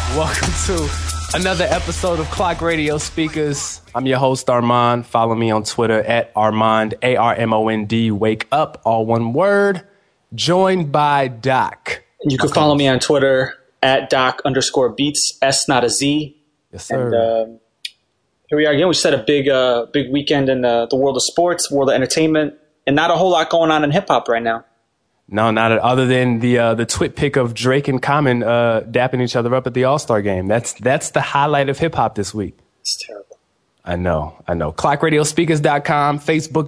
Welcome to another episode of Clock Radio Speakers. I'm your host, Armand. Follow me on Twitter at Armand, ARMOND. Wake up, all one word. Joined by Doc. You can follow me on Twitter at Doc_Beats, S not a Z. Yes, sir. And here we are again. We just had a big weekend in the world of sports, world of entertainment, and not a whole lot going on in hip hop right now. No, not other than the twit pic of Drake and Common dapping each other up at the All-Star game. That's the highlight of hip hop this week. It's terrible. I know. ClockRadioSpeakers.com,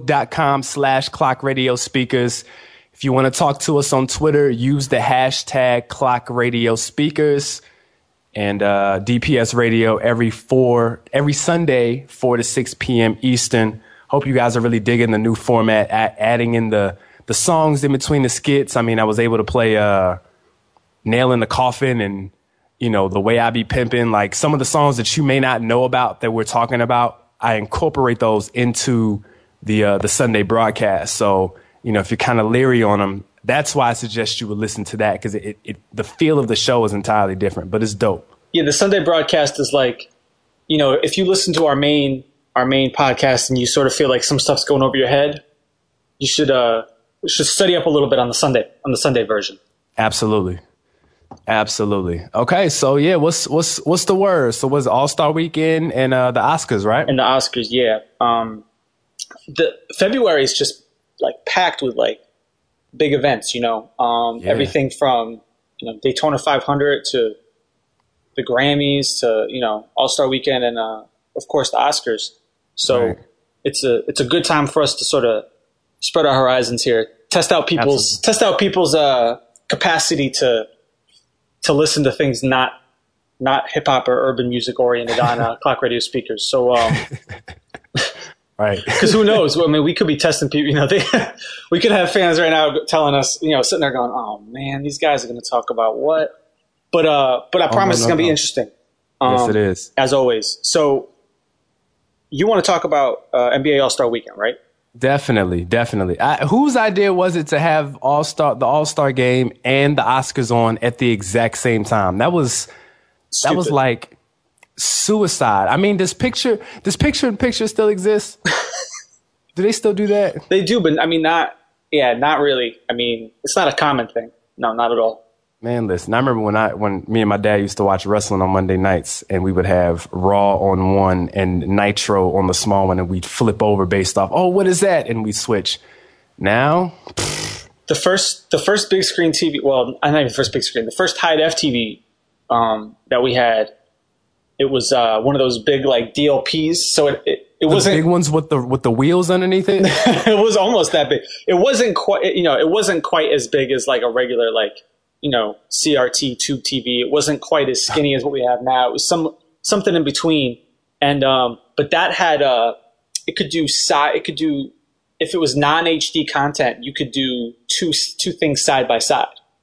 Facebook.com/ClockRadioSpeakers. If you want to talk to us on Twitter, use the hashtag ClockRadioSpeakers. And DPS Radio every Sunday, 4 to 6 p.m. Eastern. Hope you guys are really digging the new format, adding in the songs in between the skits. I mean, I was able to play Nail in the Coffin and, you know, The Way I Be Pimpin'. Like some of the songs that you may not know about that we're talking about, I incorporate those into the Sunday broadcast. So, you know, if you're kind of leery on them, that's why I suggest you would listen to that, because the feel of the show is entirely different, but it's dope. Yeah, the Sunday broadcast is like, you know, if you listen to our main podcast and you sort of feel like some stuff's going over your head, you should study up a little bit on the Sunday version. Absolutely. Okay, so yeah, what's the word? So was All-Star Weekend and the Oscars, right? And the Oscars, yeah. The February is just like packed with like big events, you know. Everything from, you know, Daytona 500 to the Grammys to, you know, All-Star Weekend and of course the Oscars. So right. It's a good time for us to sort of spread our horizons here, test out people's capacity to listen to things not hip hop or urban music oriented on Clock Radio Speakers. So, right, because who knows? I mean, we could be testing people. You know, we could have fans right now telling us, you know, sitting there going, "Oh man, these guys are going to talk about what?" But I promise it's going to be interesting. Yes, it is, as always. So, you want to talk about NBA All-Star Weekend, right? Definitely. Whose idea was it to have the All-Star game and the Oscars on at the exact same time? That was like suicide. I mean, does picture in picture still exist? Do they still do that? They do, but I mean, not really. I mean, it's not a common thing. No, not at all. Man, listen, I remember when me and my dad used to watch wrestling on Monday nights, and we would have Raw on one and Nitro on the small one, and we'd flip over based off, oh, what is that? And we'd switch. Now, the first big screen TV, well, not even the first big screen, the first high def TV that we had, it was one of those big like DLPs. So it wasn't big ones with the wheels underneath it. It was almost that big. It wasn't quite as big as like a regular like, you know, CRT tube TV. It wasn't quite as skinny as what we have now. It was something in between. And but that had it could do if it was non-HD content, you could do two things side by side.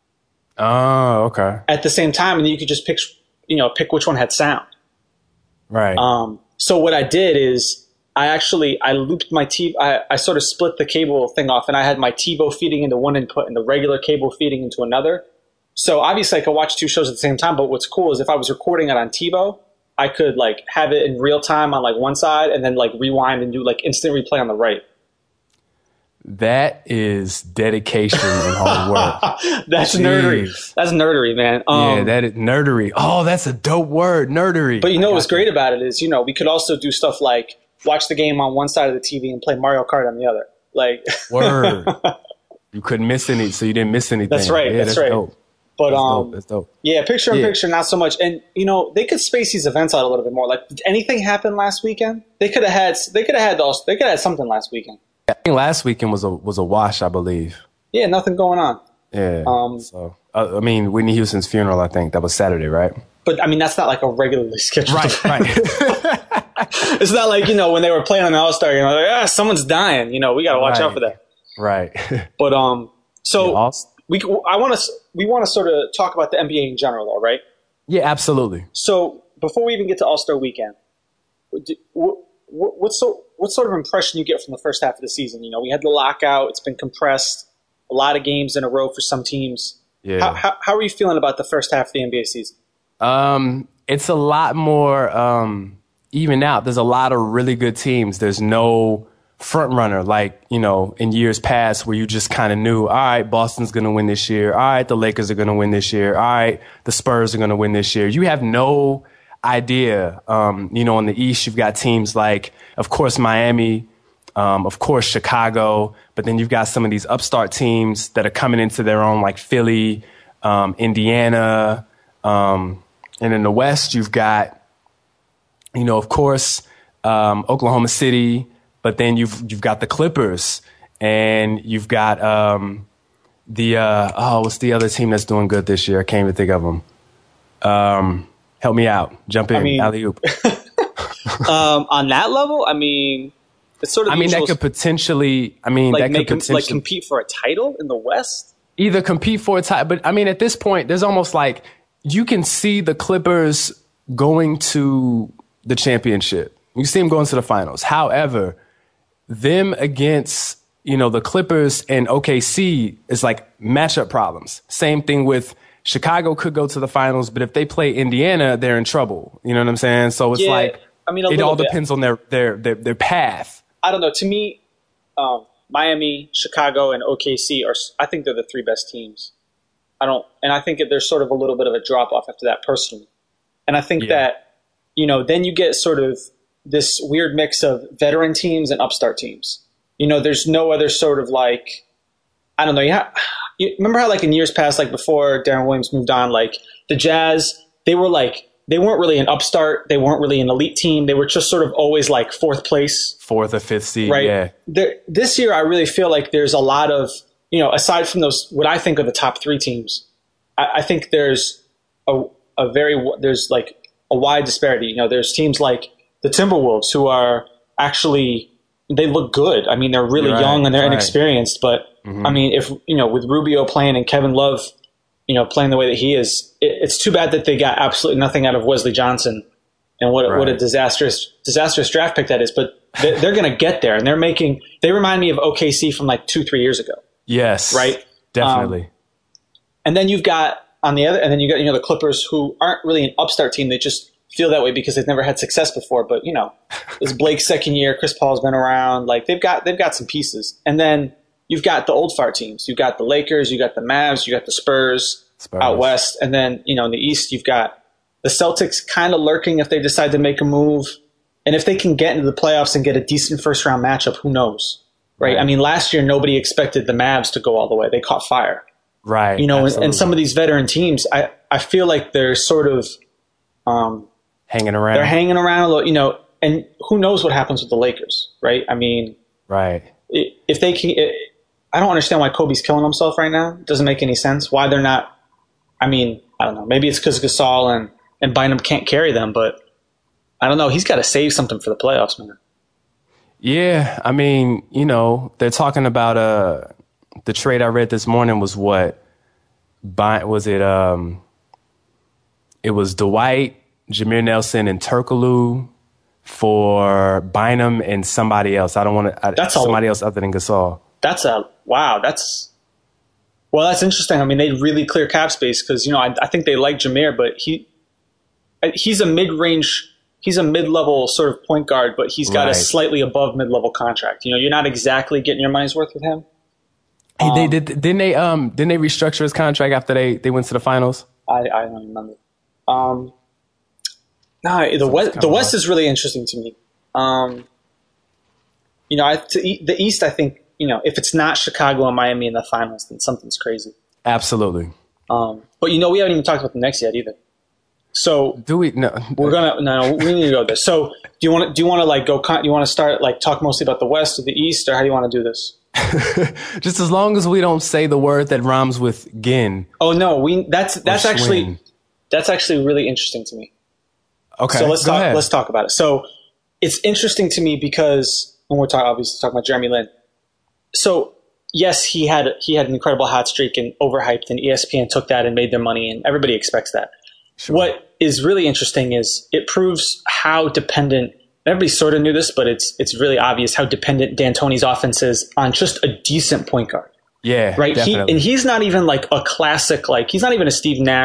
Oh, okay. At the same time, and then you could just pick which one had sound. Right. So what I did is I looped my TV. I sort of split the cable thing off, and I had my TiVo feeding into one input and the regular cable feeding into another. So obviously I could watch two shows at the same time, but what's cool is if I was recording it on TiVo, I could like have it in real time on like one side and then like rewind and do like instant replay on the right. That is dedication and hard work. That's nerdery. That's nerdery, man. Yeah, that is nerdery. Oh, that's a dope word, nerdery. But you know what's great about it is, you know, we could also do stuff like watch the game on one side of the TV and play Mario Kart on the other. Like word. You couldn't miss any, so you didn't miss anything. That's right. Yeah, that's right. Dope. But that's dope. Yeah, picture in picture, not so much. And you know, they could space these events out a little bit more. Like, did anything happen last weekend? They could have had something last weekend. I think last weekend was a wash, I believe. Yeah, nothing going on. Yeah. So I mean, Whitney Houston's funeral, I think that was Saturday, right? But I mean, that's not like a regularly scheduled right. It's not like, you know, when they were playing on the All-Star game, like, someone's dying. You know, we got to watch out for that. Right. But so we want to sort of talk about the NBA in general, though, right? Yeah, absolutely. So before we even get to All-Star Weekend, what sort of impression you get from the first half of the season? You know, we had the lockout; it's been compressed, a lot of games in a row for some teams. Yeah. How are you feeling about the first half of the NBA season? It's a lot more even out. There's a lot of really good teams. There's no front runner like, in years past where you just kind of knew, all right, Boston's going to win this year. All right, the Lakers are going to win this year. All right, the Spurs are going to win this year. You have no idea. On the East, you've got teams like, of course, Miami, of course, Chicago, but then you've got some of these upstart teams that are coming into their own, like Philly, Indiana, and in the West, you've got, of course, Oklahoma City, but then you've got the Clippers, and you've got what's the other team that's doing good this year? I can't even think of them. Help me out. Jump in. Alley-oop. On that level, it's sort of. That could potentially. Compete for a title in the West. Either compete for a title, but at this point, there's almost like you can see the Clippers going to the championship. You see them going to the finals. However, them against the Clippers and OKC is like matchup problems. Same thing with. Chicago could go to the finals, but if they play Indiana, they're in trouble. You know what I'm saying? So it's it all depends on their path. I don't know. To me, Miami, Chicago, and OKC I think they're the three best teams. I think there's sort of a little bit of a drop off after that personally. And I think that, then you get sort of this weird mix of veteran teams and upstart teams. There's no other sort of like, I don't know. You remember how, like, in years past, like before Darren Williams moved on, like the Jazz, they weren't really an upstart. They weren't really an elite team. They were just sort of always like fourth place, fourth or fifth seed. Right. Yeah. This year, I really feel like there's a lot of, aside from those, what I think are the top three teams, I think there's there's like a wide disparity. There's teams like the Timberwolves who are actually, they look good. They're really young and they're inexperienced, but if, with Rubio playing and Kevin Love, playing the way that he is, it's too bad that they got absolutely nothing out of Wesley Johnson and what a disastrous draft pick that is. But they're going to get there, and they remind me of OKC from like 2-3 years ago. Yes. Right. Definitely. And then you got the Clippers, who aren't really an upstart team. They just feel that way because they've never had success before. But, it's Blake's second year. Chris Paul's been around. Like they've got some pieces. And then you've got the old fart teams. You've got the Lakers, you got the Mavs, you got the Spurs out west. And then, in the East, you've got the Celtics kind of lurking if they decide to make a move. And if they can get into the playoffs and get a decent first-round matchup, who knows? Right? Last year, nobody expected the Mavs to go all the way. They caught fire. Right. And some of these veteran teams, I feel like they're sort of hanging around. They're hanging around a little, and who knows what happens with the Lakers, right? Right. If they can... I don't understand why Kobe's killing himself right now. It doesn't make any sense. Why they're not... I don't know. Maybe it's because Gasol and Bynum can't carry them, but I don't know. He's got to save something for the playoffs, man. Yeah, they're talking about the trade I read this morning was what? Was it? It was Dwight, Jameer Nelson, and Turkoglu for Bynum and somebody else. I don't want to. Somebody else other than Gasol. That's interesting. They really clear cap space because I think they like Jameer, but he's a mid-range. He's a mid-level sort of point guard, but he's got a slightly above mid-level contract. You're not exactly getting your money's worth with him. Hey, didn't they restructure his contract after they went to the finals? I don't remember. The West is really interesting to me. The East, I think, if it's not Chicago and Miami in the finals, then something's crazy. Absolutely. But we haven't even talked about the next yet either. So do we? No, we need to go there. So do you want to like go? You want to start like talk mostly about the West or the East, or how do you want to do this? Just as long as we don't say the word that rhymes with "gin." Oh no, that's actually really interesting to me. Okay, so let's talk about it. So it's interesting to me because when we're talking about Jeremy Lin. So yes, he had an incredible hot streak and overhyped, and ESPN took that and made their money, and everybody expects that. Sure. What is really interesting is it proves how dependent. Everybody sort of knew this, but it's really obvious how dependent D'Antoni's offense is on just a decent point guard. Yeah, right. Definitely. He's not even like a classic. Like he's not even a Steve Nash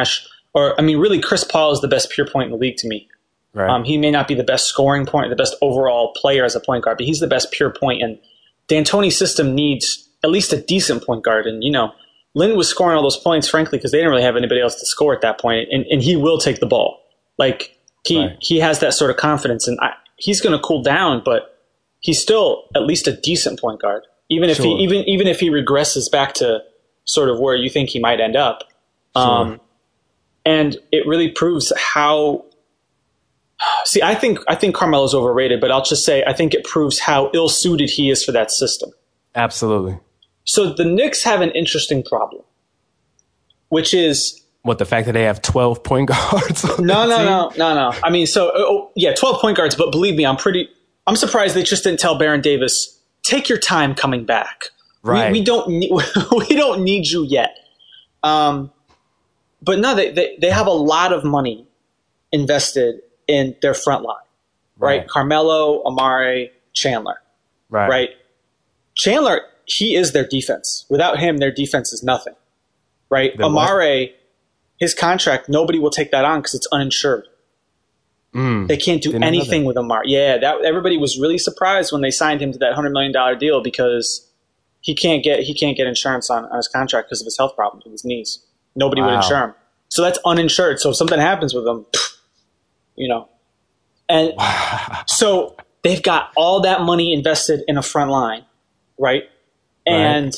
or I mean, really, Chris Paul is the best pure point in the league to me. Right. He may not be the best scoring point, the best overall player as a point guard, but he's the best pure point. And D'Antoni's system needs at least a decent point guard. And, Lin was scoring all those points, frankly, because they didn't really have anybody else to score at that point. And he will take the ball. Like, he has that sort of confidence. And he's going to cool down, but he's still at least a decent point guard. Even if even if he regresses back to sort of where you think he might end up. Sure. And it really proves how... See, I think Carmelo's overrated, but I'll just say I think it proves how ill-suited he is for that system. Absolutely. So the Knicks have an interesting problem, which is... What, the fact that they have 12 point guards? No. I mean, 12 point guards, but believe me, I'm surprised they just didn't tell Baron Davis, take your time coming back. Right. We don't need you yet. But no, they have a lot of money invested in their front line, right? Carmelo, Amare, Chandler, right? Chandler, he is their defense. Without him, their defense is nothing, right? Amare, his contract, nobody will take that on because it's uninsured. They can't do anything with Amare. Yeah, everybody was really surprised when they signed him to that $100 million deal because he can't get insurance on his contract because of his health problems with his knees. Nobody would insure him. So that's uninsured. So if something happens with him, and so they've got all that money invested in a front line, right? And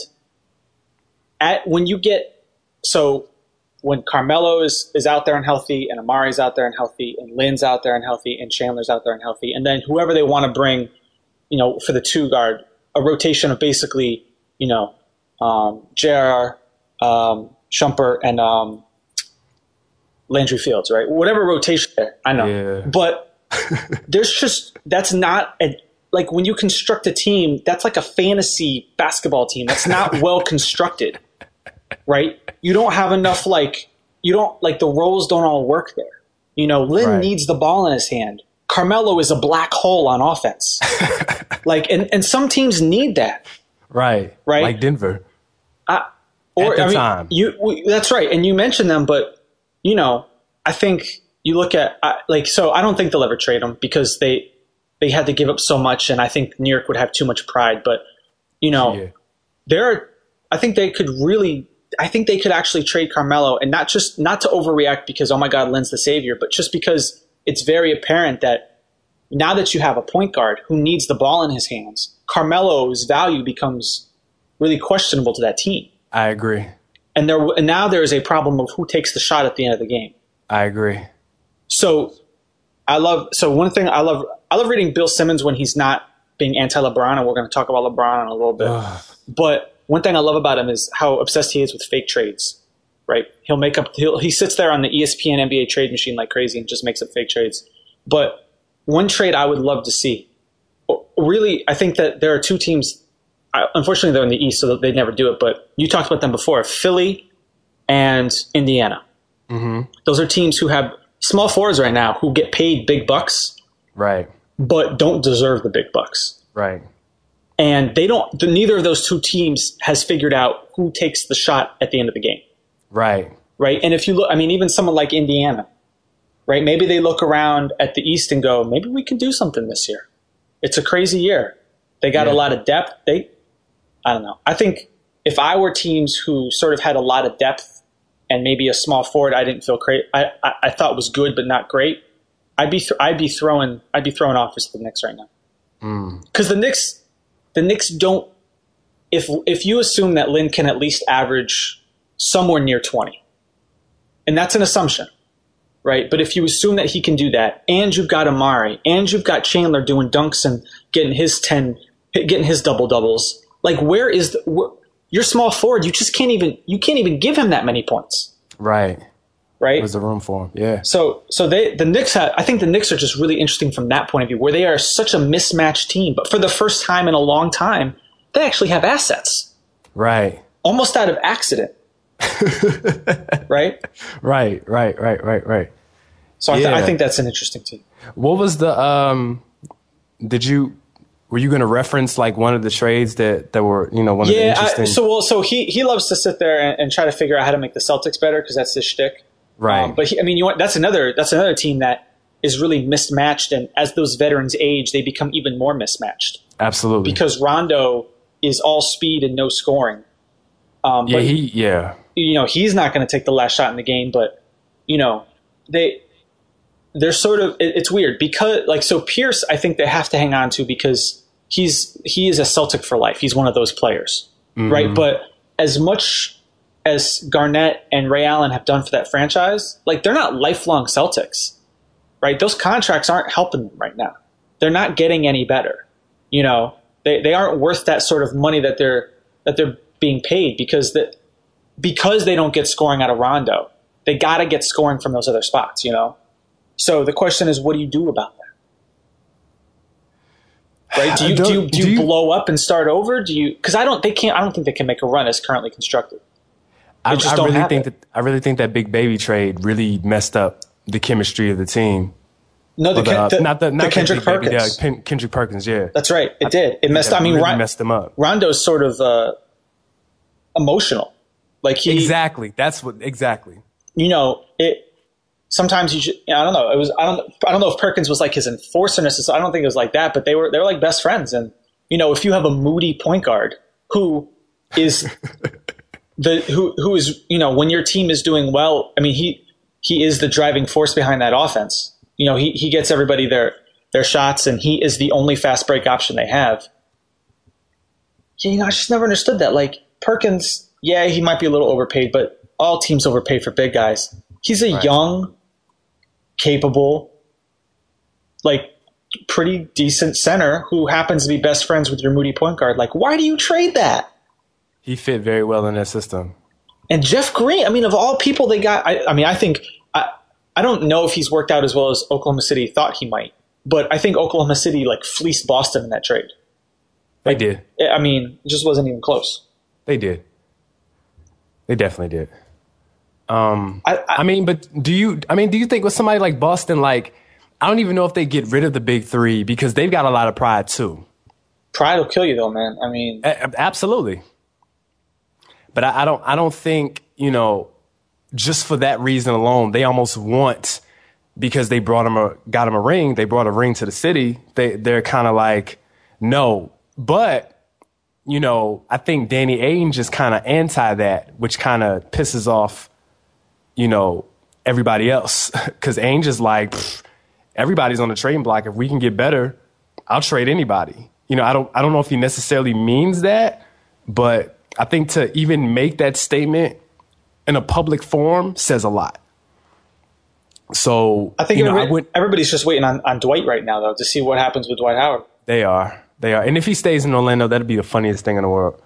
when Carmelo is out there and healthy, and Amari's out there and healthy, and Lin's out there and healthy, and Chandler's out there and healthy, and then whoever they want to bring, for the two guard, a rotation of basically, J.R., Shumpert, and Landry Fields, right? Whatever rotation there, I know. Yeah. But that's not like when you construct a team, that's like a fantasy basketball team. That's not well constructed, right? You don't have enough, the roles don't all work there. Lin needs the ball in his hand. Carmelo is a black hole on offense. And some teams need that. Right. Like Denver. At the time. That's right. And you mentioned them, but, I think you look at, so I don't think they'll ever trade them because they had to give up so much, and I think New York would have too much pride. But, I think they could actually trade Carmelo, and not to overreact because, oh my God, Lin's the savior, but just because it's very apparent that now that you have a point guard who needs the ball in his hands, Carmelo's value becomes really questionable to that team. I agree. And now there is a problem of who takes the shot at the end of the game. I agree. So one thing I love reading Bill Simmons when he's not being anti-LeBron, and we're going to talk about LeBron in a little bit. But one thing I love about him is how obsessed he is with fake trades, right? He sits there on the ESPN NBA trade machine like crazy and just makes up fake trades. But one trade I would love to see, really, I think that there are two teams. Unfortunately, they're in the East, so they never do it. But you talked about them before, Philly and Indiana. Mm-hmm. Those are teams who have small forwards right now who get paid big bucks, right? But don't deserve the big bucks, right? And neither of those two teams has figured out who takes the shot at the end of the game, right? And if you look, even someone like Indiana, right? Maybe they look around at the East and go, maybe we can do something this year. It's a crazy year. They got a lot of depth. I don't know. I think if I were teams who sort of had a lot of depth and maybe a small forward I didn't feel great, I thought was good but not great, I'd be throwing offers to the Knicks right now. Because the Knicks don't. If you assume that Lin can at least average somewhere near 20, and that's an assumption, right? But if you assume that he can do that, and you've got Amare, and you've got Chandler doing dunks and getting his double doubles, where is your small forward? You just can't even give him that many points, right? Right? There's the room for him, yeah. So the Knicks I think the Knicks are just really interesting from that point of view, where they are such a mismatched team, but for the first time in a long time, they actually have assets, right? Almost out of accident. Right. So I think that's an interesting team. What was the were you going to reference one of the trades that were one of the interesting? So he loves to sit there and try to figure out how to make the Celtics better because that's his shtick. Right. But that's another team that is really mismatched, and as those veterans age, they become even more mismatched. Absolutely. Because Rondo is all speed and no scoring. He's not going to take the last shot in the game, but they're sort of, it's weird because so Pierce, I think they have to hang on to because he is a Celtic for life. He's one of those players, right? But as much as Garnett and Ray Allen have done for that franchise, they're not lifelong Celtics, right? Those contracts aren't helping them right now. They're not getting any better. They aren't worth that sort of money that they're being paid because they don't get scoring out of Rondo. They got to get scoring from those other spots, So the question is, what do you do about that? Right? Do you blow up and start over? Because I don't think they can make a run as currently constructed. I really think that Big Baby trade really messed up the chemistry of the team. No, the Kendrick Perkins. Kendrick Perkins, yeah. That's right. It did. It messed. Messed them up. Rondo's sort of emotional. Exactly. That's what exactly. Sometimes I don't know. I don't know if Perkins was his enforcer necessarily. I don't think it was like that, but they were like best friends. And if you have a moody point guard who is who is when your team is doing well, he is the driving force behind that offense. He gets everybody their shots, and he is the only fast break option they have. I just never understood that. Perkins, yeah, he might be a little overpaid, but all teams overpay for big guys. He's a young, capable, pretty decent center who happens to be best friends with your moody point guard. Why do you trade that? He fit very well in that system. And Jeff Green, of all people they got, I think I don't know if he's worked out as well as Oklahoma City thought he might, but I think Oklahoma City fleeced Boston in that trade. They did. It just wasn't even close. They did. They definitely did. But do you think with somebody like Boston, I don't even know if they get rid of the big three because they've got a lot of pride too. Pride will kill you though, man. Absolutely. But I don't think, just for that reason alone, they almost want, because they got him a ring, they brought a ring to the city. They're kind of no, but I think Danny Ainge is kind of anti that, which kind of pisses off, everybody else. Because Ainge is everybody's on the trading block. If we can get better, I'll trade anybody. I don't know if he necessarily means that, but I think to even make that statement in a public forum says a lot. So I think everybody's just waiting on Dwight right now, though, to see what happens with Dwight Howard. They are. And if he stays in Orlando, that'd be the funniest thing in the world.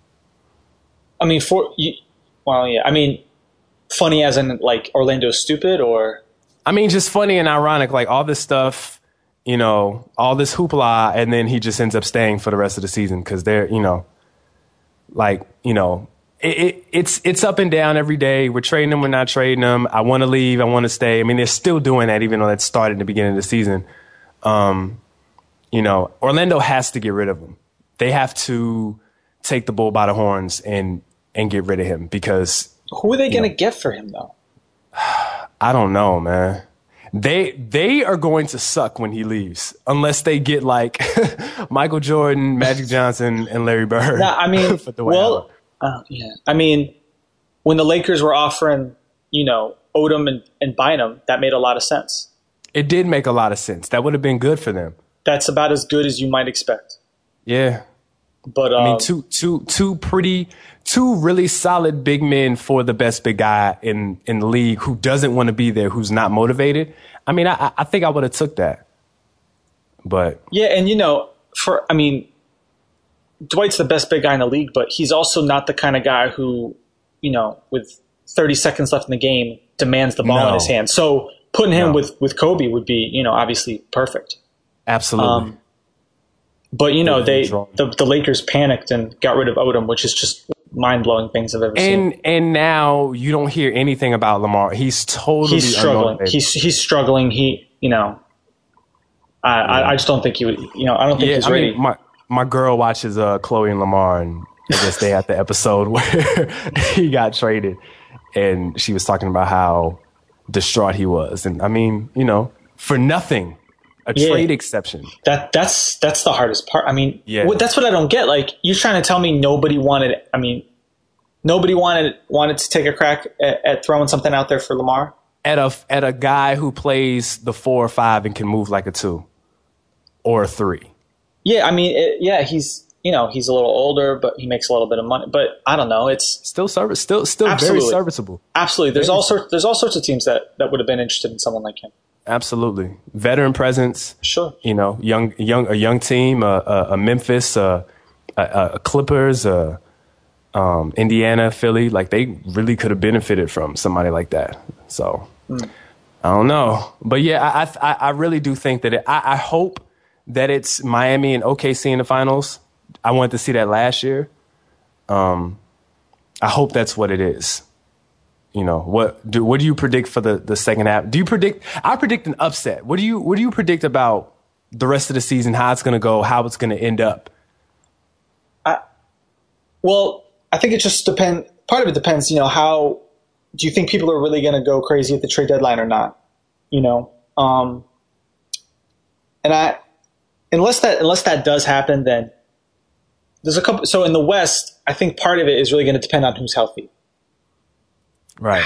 Funny as in Orlando's stupid, or? Just funny and ironic, all this stuff, all this hoopla, and then he just ends up staying for the rest of the season because they're, it's up and down every day. We're trading them, we're not trading them. I want to leave, I want to stay. They're still doing that, even though that started in the beginning of the season. Orlando has to get rid of him. They have to take the bull by the horns and get rid of him because who are they going to get for him though? I don't know, man. They are going to suck when he leaves unless they get Michael Jordan, Magic Johnson, and Larry Bird. When the Lakers were offering, Odom and Bynum, that made a lot of sense. It did make a lot of sense. That would have been good for them. That's about as good as you might expect. Yeah. But two really solid big men for the best big guy in the league who doesn't want to be there, who's not motivated. I think I would have took that. But yeah, and Dwight's the best big guy in the league, but he's also not the kind of guy who, with 30 seconds left in the game, demands the ball in his hand. So putting him with Kobe would be, obviously perfect. Absolutely. But the Lakers panicked and got rid of Odom, which is just mind-blowing things I've ever seen. And now you don't hear anything about Lamar. He's totally struggling. He's struggling. I just don't think he would. I don't think he's ready. My girl watches Chloe and Lamar, and I guess they had the episode where he got traded, and she was talking about how distraught he was. And I mean, for nothing, a trade exception. That's the hardest part. I mean, that's what I don't get. Like, you're trying to tell me nobody wanted to take a crack at throwing something out there for Lamar? At a guy who plays the 4 or 5 and can move like a 2 or a 3. Yeah, I mean, he's he's a little older, but he makes a little bit of money. But I don't know, it's still very serviceable. Absolutely, there's all sorts of teams that would have been interested in someone like him. Absolutely, veteran presence. Sure, a young team, a Memphis, a Clippers, Indiana, Philly. Like, they really could have benefited from somebody like that. So I don't know, but yeah, I really do think that I hope that it's Miami and OKC in the finals. I wanted to see that last year. I hope that's what it is. What do you predict for the second half? I predict an upset. What do you predict about the rest of the season, how it's going to go, how it's going to end up? Well, I think it just depends. Part of it depends, how do you think people are really going to go crazy at the trade deadline or not? And unless that does happen, then there's a couple. So in the West, I think part of it is really going to depend on who's healthy. Right.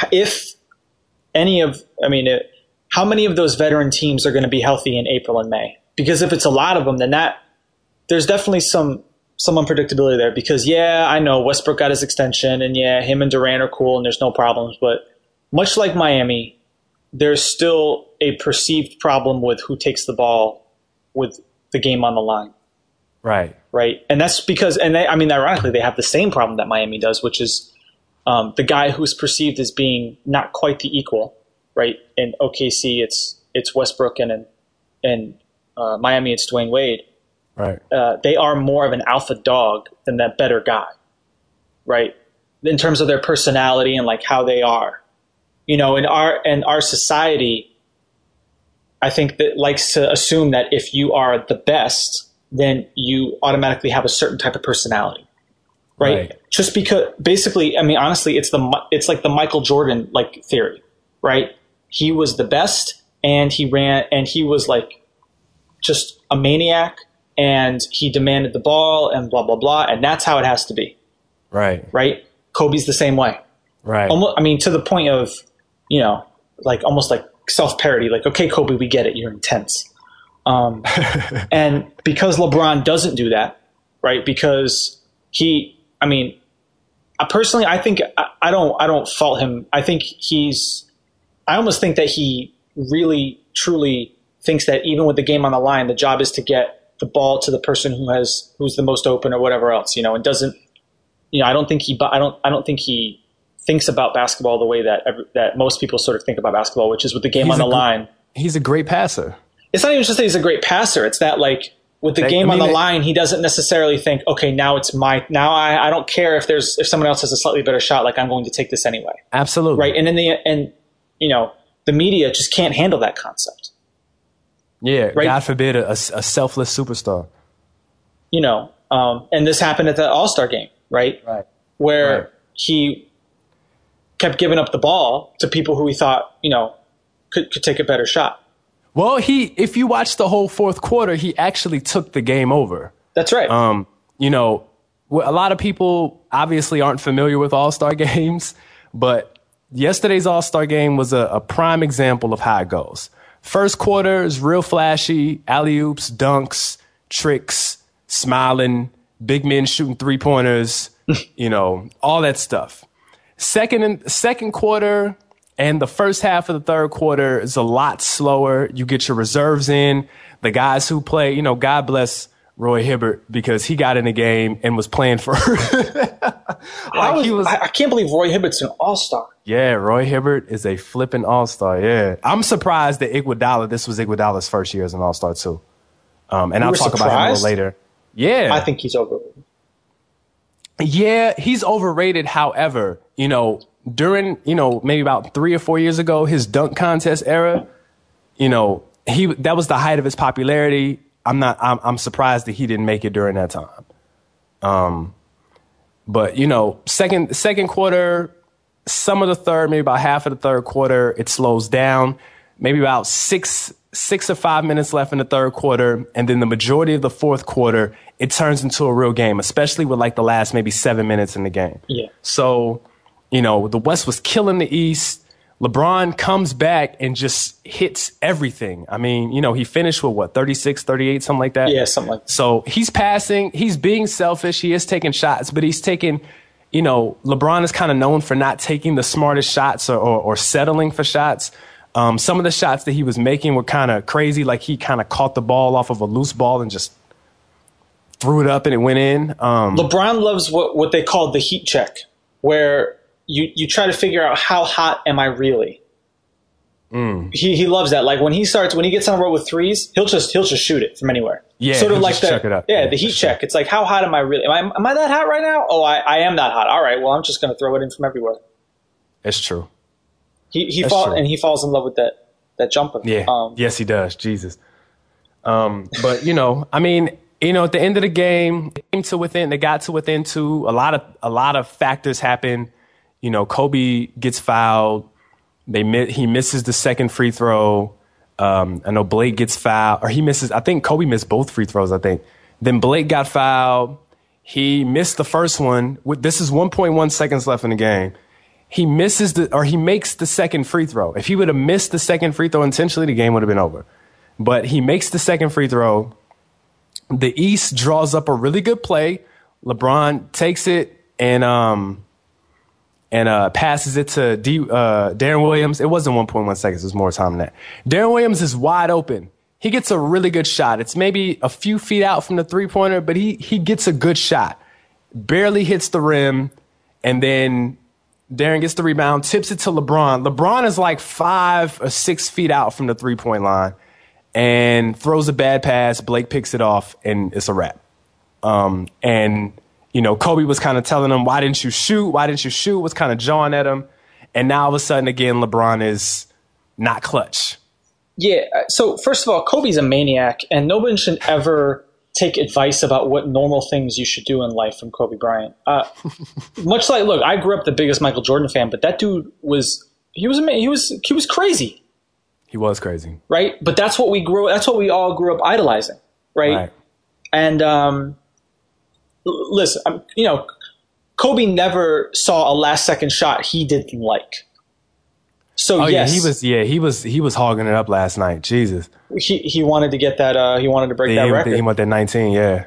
How many of those veteran teams are going to be healthy in April and May? Because if it's a lot of them, then there's definitely some unpredictability there. Because I know Westbrook got his extension, and him and Durant are cool, and there's no problems. But much like Miami, there's still a perceived problem with who takes the ball with the game on the line. Right. Right. And that's because, ironically, they have the same problem that Miami does, which is the guy who's perceived as being not quite the equal, right? In OKC, it's Westbrook, and in Miami, it's Dwayne Wade. Right. They are more of an alpha dog than that better guy, right? In terms of their personality and like how they are, in our society, I think that likes to assume that if you are the best, then you automatically have a certain type of personality, right? Just because, basically, honestly, it's like the Michael Jordan like theory, right? He was the best, and he was like just a maniac, and he demanded the ball, and blah blah blah, and that's how it has to be, right? Right? Kobe's the same way, right? To the point of, like almost like self-parody, like, okay, Kobe, we get it, you're intense. And because LeBron doesn't do that, right? Because I think I don't fault him. I almost think that he really, truly thinks that even with the game on the line, the job is to get the ball to the person who's the most open or whatever else, and doesn't, I don't think he thinks about basketball the way that most people sort of think about basketball, which is with the game on the line. He's a great passer. It's not even just that he's a great passer. It's that, like, with the game on the line, he doesn't necessarily think, okay, now I don't care if someone else has a slightly better shot, like, I'm going to take this anyway. Absolutely. Right. And the media just can't handle that concept. Yeah. Right? God forbid a selfless superstar. And this happened at the All-Star game, right? Right. Where he kept giving up the ball to people who he thought, could take a better shot. Well, if you watch the whole fourth quarter, he actually took the game over. That's right. A lot of people obviously aren't familiar with All-Star games, but yesterday's All-Star game was a prime example of how it goes. First quarter is real flashy, alley-oops, dunks, tricks, smiling, big men shooting three-pointers, all that stuff. Second quarter and the first half of the third quarter is a lot slower. You get your reserves in. The guys who play, God bless Roy Hibbert, because he got in the game and was playing for I can't believe Roy Hibbert's an all-star. Yeah, Roy Hibbert is a flipping all-star, yeah. I'm surprised that this was Iguodala's first year as an all-star too. And I'll talk about him a little later. Yeah. I think he's overrated. Yeah, he's overrated. However, during, maybe about 3 or 4 years ago, his dunk contest era, that was the height of his popularity. I'm surprised that he didn't make it during that time. But second quarter, some of the third, maybe about half of the third quarter, it slows down. Maybe about six or 5 minutes left in the third quarter. And then the majority of the fourth quarter, it turns into a real game, especially with like the last maybe 7 minutes in the game. Yeah. So, you know, the West was killing the East. LeBron comes back and just hits everything. I mean, you know, he finished with what, 36, 38, something like that? Yeah, something like that. So he's passing, he's being selfish, he is taking shots, but he's taking, you know, LeBron is kind of known for not taking the smartest shots or settling for shots. Some of the shots that he was making were kind of crazy, like he kind of caught the ball off of a loose ball and just threw it up and it went in. LeBron loves what they call the heat check, where you try to figure out how hot am I really. He loves that. Like when he gets on a roll with threes, he'll just shoot it from anywhere. Yeah, sort of like that. Chuck it up. Yeah, the heat check. It's like, how hot am I really? Am I that hot right now? Oh, I am that hot. All right, well, I'm just going to throw it in from everywhere. It's true. He falls in love with that jumper. Yeah. Yes, he does. Jesus. But you know, I mean, you know, at the end of the game, they got to within two. A lot of factors happen. You know, Kobe gets fouled. He misses the second free throw. I know Blake gets fouled, or he misses. I think Kobe missed both free throws. I think. Then Blake got fouled. He missed the first one. This is 1.1 seconds left in the game. He makes the second free throw. If he would have missed the second free throw intentionally, the game would have been over. But he makes the second free throw. The East draws up a really good play. LeBron takes it and passes it to Darren Williams. It wasn't 1.1 seconds. It was more time than that. Darren Williams is wide open. He gets a really good shot. It's maybe a few feet out from the three-pointer, but he gets a good shot. Barely hits the rim, and then Darren gets the rebound, tips it to LeBron. LeBron is like 5 or 6 feet out from the three-point line and throws a bad pass. Blake picks it off, and it's a wrap. And you know, Kobe was kind of telling him, why didn't you shoot? Why didn't you shoot? Was kind of jawing at him. And now all of a sudden, again, LeBron is not clutch. Yeah. So first of all, Kobe's a maniac, and no one should ever take advice about what normal things you should do in life from Kobe Bryant. Much like, look, I grew up the biggest Michael Jordan fan, but that dude was crazy. He was crazy. Right. But that's what we all grew up idolizing. Right. And, listen, you know, Kobe never saw a last second shot he didn't like. So yes, he was hogging it up last night. Jesus, he wanted to get that. He wanted to break that record. He wanted that 19. Yeah.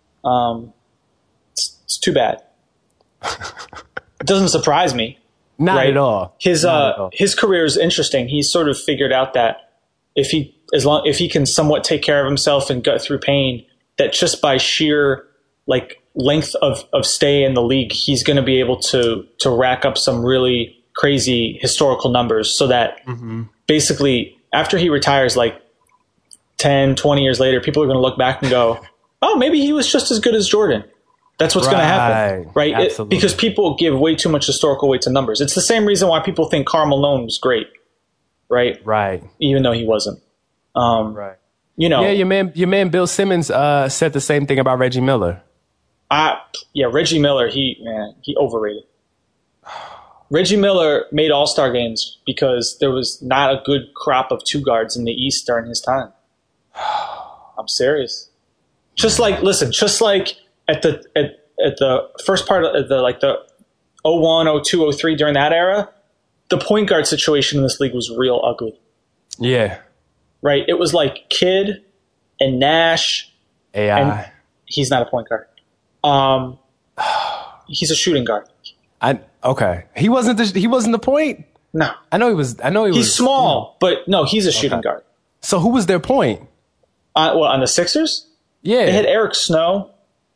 It's too bad. It doesn't surprise me. Not at all. His career is interesting. He's sort of figured out that if he can somewhat take care of himself and go through pain, that just by sheer like length of stay in the league, he's going to be able to rack up some really crazy historical numbers, so that basically after he retires, like 10, 20 years later, people are going to look back and go, oh, maybe he was just as good as Jordan. That's what's going to happen, right? Because people give way too much historical weight to numbers. It's the same reason why people think Karl Malone was great, right? Right. Even though he wasn't. Right. You know. Yeah, your man Bill Simmons said the same thing about Reggie Miller. Reggie Miller, he overrated. Reggie Miller made All-Star games because there was not a good crop of two guards in the East during his time. I'm serious. Just like at the first part of the 01, 02, 03 during that era, the point guard situation in this league was real ugly. Yeah. Right? It was like Kidd and Nash. AI. And he's not a point guard. He's a shooting guard. Okay. He wasn't the point? No. I know he was. He's small, but no, he's a shooting guard. So who was their point? On the Sixers? Yeah. They had Eric Snow.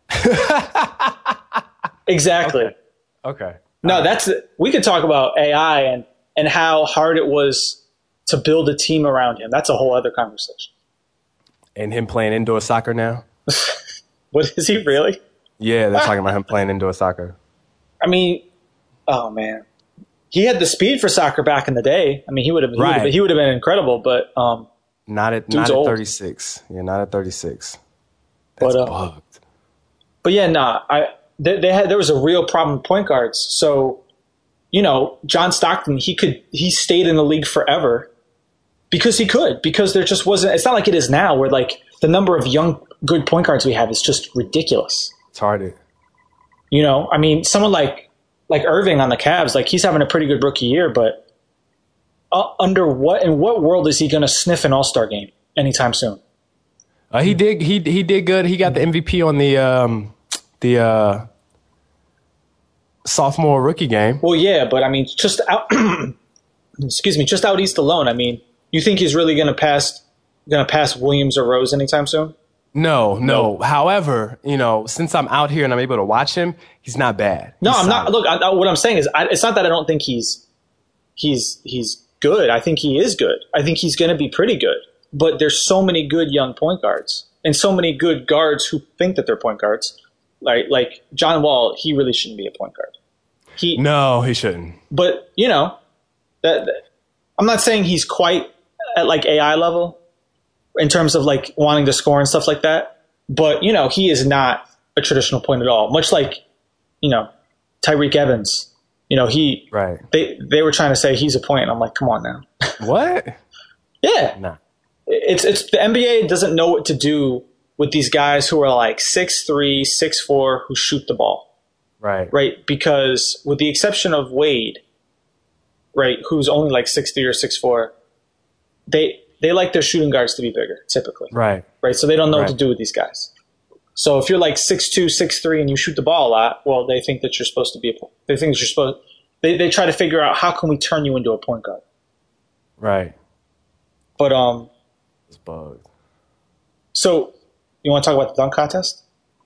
Exactly. Okay. No, we could talk about AI and how hard it was to build a team around him. That's a whole other conversation. And him playing indoor soccer now? What is he really? Yeah, they're talking about him playing indoor soccer. I mean, oh man, he had the speed for soccer back in the day. I mean, he would have been incredible, but not at 36. Yeah, not at 36. That's bugged. But yeah, there was a real problem with point guards. So John Stockton, he stayed in the league forever because he could, because there just wasn't, it's not like it is now where like the number of young, good point guards we have is just ridiculous. It's hard. I mean, someone like Irving on the Cavs, like he's having a pretty good rookie year, but in what world is he going to sniff an All-Star game anytime soon? He did good. He got the MVP on the sophomore rookie game. Well, yeah, but I mean, just out, just out east alone. I mean, you think he's really going to pass Williams or Rose anytime soon? No. However, since I'm out here and I'm able to watch him, he's not bad. No, I'm not. Look, what I'm saying is, it's not that I don't think he's good. I think he is good. I think he's going to be pretty good. But there's so many good young point guards and so many good guards who think that they're point guards. Like John Wall, he really shouldn't be a point guard. No, he shouldn't. But that I'm not saying he's quite at like AI level in terms of like wanting to score and stuff like that. But he is not a traditional point at all. Much like Tyreek Evans. Right. They were trying to say he's a point, and I'm like, come on now. What? Yeah. Nah. It's the NBA doesn't know what to do with these guys who are like 6'3", 6'4", who shoot the ball. Right. Right? Because with the exception of Wade, right, who's only like 6'3" or 6'4", they like their shooting guards to be bigger, typically. Right. Right. So they don't know what to do with these guys. So if you're like 6'2", 6'3", and you shoot the ball a lot, well, they think that you're supposed to be they think that you're supposed. They try to figure out how can we turn you into a point guard. Right. But it's bugged. So you want to talk about the dunk contest?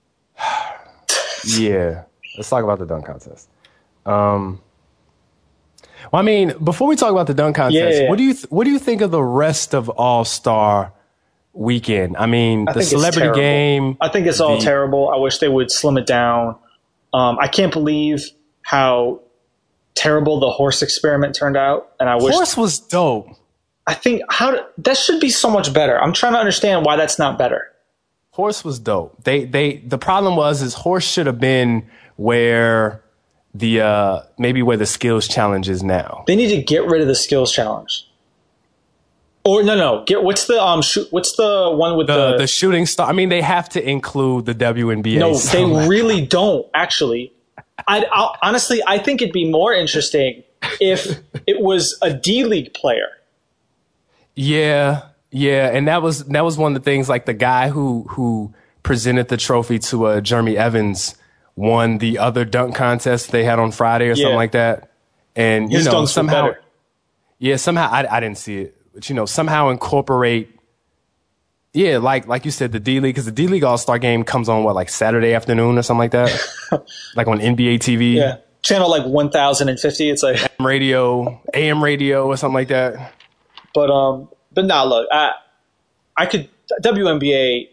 Yeah. Let's talk about the dunk contest. Well, I mean, before we talk about the dunk contest, what do you think of the rest of All-Star Weekend? I mean, the celebrity game. I think it's all terrible. I wish they would slim it down. I can't believe how terrible the horse experiment turned out, and I wish horse was dope. I think that should be so much better. I'm trying to understand why that's not better. Horse was dope. The problem is horse should have been where maybe where the skills challenge is now. They need to get rid of the skills challenge. Or no. What's the one with the shooting star? I mean, they have to include the WNBA. No, they really don't. Actually, honestly, I think it'd be more interesting if it was a D-League player. Yeah, and that was one of the things. Like the guy who presented the trophy to Jeremy Evans won the other dunk contest they had on Friday or something like that. And his dunks somehow, were better. somehow I didn't see it, but somehow incorporate. Yeah, like you said, the D League, because the D League All-Star game comes on like Saturday afternoon or something like that, like on NBA TV. Yeah, channel like 1050. It's like AM radio or something like that. But nah, look, I could WNBA,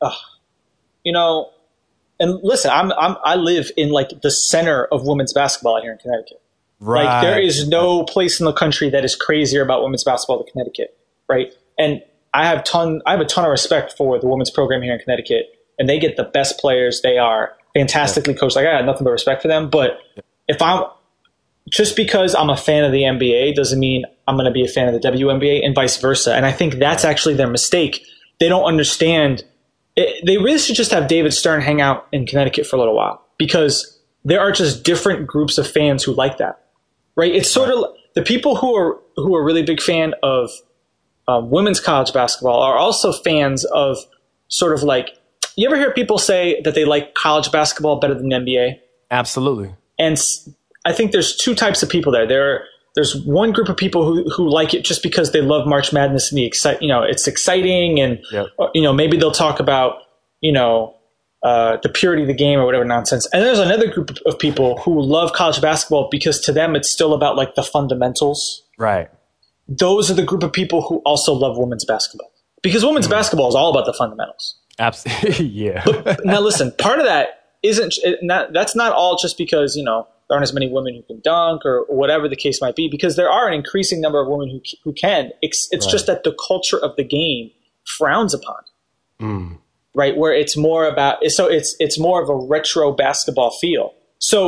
and listen, I live in like the center of women's basketball out here in Connecticut. Right. Like there is no place in the country that is crazier about women's basketball than Connecticut, right? And I have a ton of respect for the women's program here in Connecticut, and they get the best players. They are fantastically coached. Like I got nothing but respect for them. But just because I'm a fan of the NBA doesn't mean I'm going to be a fan of the WNBA and vice versa. And I think that's actually their mistake. They don't understand. They really should just have David Stern hang out in Connecticut for a little while, because there are just different groups of fans who like that, right? It's sort of the people who are really big fan of women's college basketball are also fans of sort of like, you ever hear people say that they like college basketball better than the NBA? Absolutely. And I think there's two types of people there. There's one group of people who like it just because they love March Madness and it's exciting, and maybe they'll talk about the purity of the game or whatever nonsense. And there's another group of people who love college basketball because to them it's still about like the fundamentals. Right. Those are the group of people who also love women's basketball, because women's basketball is all about the fundamentals. Absolutely. Yeah. But now listen, part of that that's not all just because there aren't as many women who can dunk or whatever the case might be, because there are an increasing number of women who can. It's just that the culture of the game frowns upon, right? Where it's more about, it's more of a retro basketball feel. So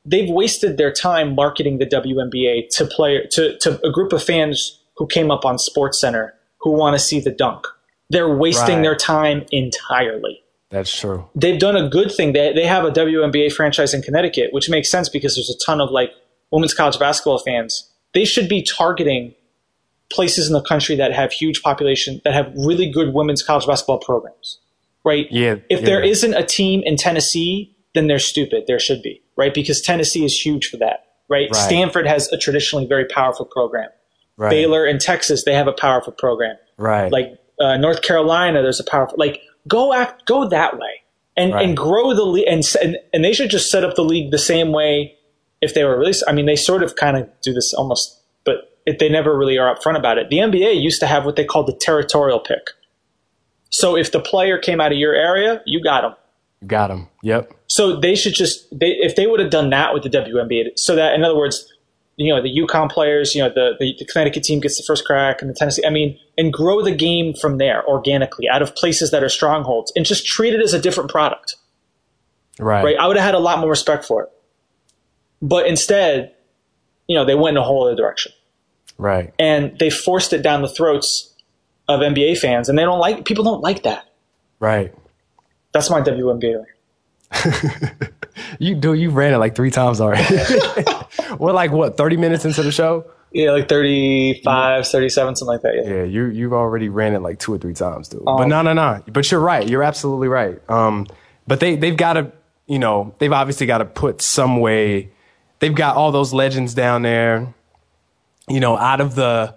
they've wasted their time marketing the WNBA to a group of fans who came up on SportsCenter who want to see the dunk. They're wasting their time entirely. That's true. They've done a good thing. They have a WNBA franchise in Connecticut, which makes sense because there's a ton of like women's college basketball fans. They should be targeting places in the country that have huge population, that have really good women's college basketball programs, right? Yeah. If there isn't a team in Tennessee, then they're stupid. There should be, right? Because Tennessee is huge for that, right? Stanford has a traditionally very powerful program. Right. Baylor in Texas, they have a powerful program. Right. Like North Carolina, there's a powerful, like go that way and grow the league. And they should just set up the league the same way if they were released. I mean, they sort of kind of do this almost, but they never really are upfront about it. The NBA used to have what they called the territorial pick. So if the player came out of your area, you got him. Got him. Yep. So they should if they would have done that with the WNBA, so that, in other words, the UConn players, the Connecticut team gets the first crack, and the Tennessee, and grow the game from there organically out of places that are strongholds, and just treat it as a different product. Right. I would have had a lot more respect for it. But instead, they went in a whole other direction. Right. And they forced it down the throats of NBA fans, and people don't like that. Right. That's my WNBA. You ran it like 3 times already. We're like, 30 minutes into the show? Yeah, like 35, 37, something like that. Yeah, you've already ran it like 2 or 3 times, dude. But no. But you're right. You're absolutely right. But they've got to, they've obviously got to put some way. They've got all those legends down there, out of the,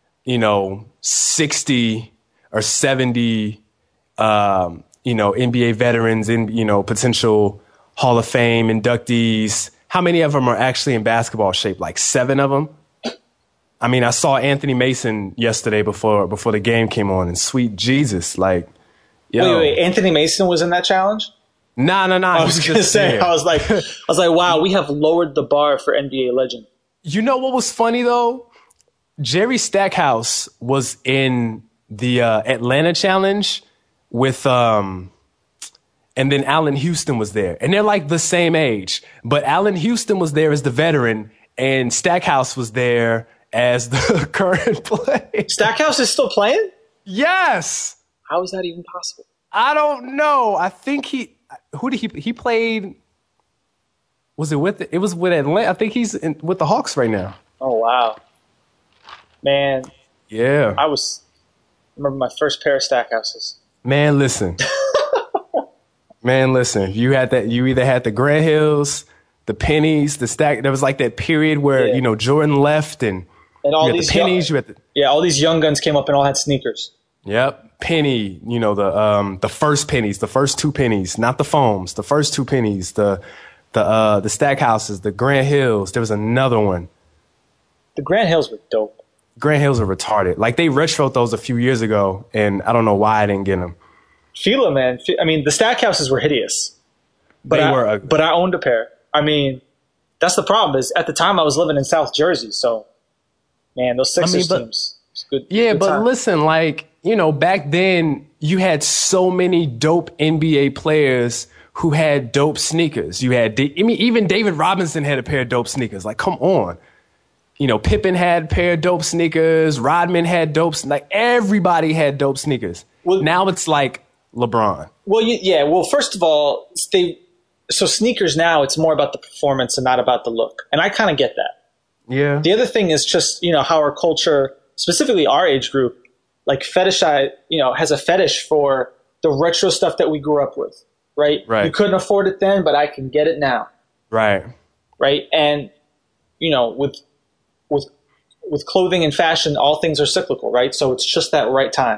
60 or 70, NBA veterans and, potential Hall of Fame inductees. How many of them are actually in basketball shape? Like 7 of them? I mean, I saw Anthony Mason yesterday before the game came on, and sweet Jesus, like, Wait, Anthony Mason was in that challenge? Nah. I was going to say, I was like, wow, we have lowered the bar for NBA legend. You know what was funny though? Jerry Stackhouse was in the Atlanta challenge with and then Allen Houston was there. And they're like the same age. But Allen Houston was there as the veteran, and Stackhouse was there as the current player. Stackhouse is still playing? Yes. How is that even possible? I don't know. I think he played, it was with Atlanta. I think he's with the Hawks right now. Oh, wow. Man. Yeah. I remember my first pair of Stackhouses. Man, listen. You either had the Grant Hills, the pennies, the stack. There was like that period where, Jordan left and all these pennies. All these young guns came up and all had sneakers. Yep. Penny, the first pennies, the first 2 pennies, not the foams, the first 2 pennies, the Stackhouses, the Grant Hills. There was another one. The Grant Hills were dope. Grant Hills are retarded. Like, they retroed those a few years ago, and I don't know why I didn't get them. Fila, man. The Stackhouses were hideous. But I owned a pair. That's the problem, is at the time I was living in South Jersey, so, man, those Sixers teams. Good, yeah, good but time. Listen, like, back then you had so many dope NBA players who had dope sneakers. You had, even David Robinson had a pair of dope sneakers. Like, come on. Pippen had a pair of dope sneakers. Rodman had like, everybody had dope sneakers. Well, now it's like LeBron. Well, Well, first of all, so sneakers now, it's more about the performance and not about the look. And I kind of get that. Yeah. The other thing is just, how our culture, specifically our age group, like has a fetish for the retro stuff that we grew up with, right? Right. You couldn't afford it then, but I can get it now. Right. Right. And, with clothing and fashion, all things are cyclical, right? So it's just that right time.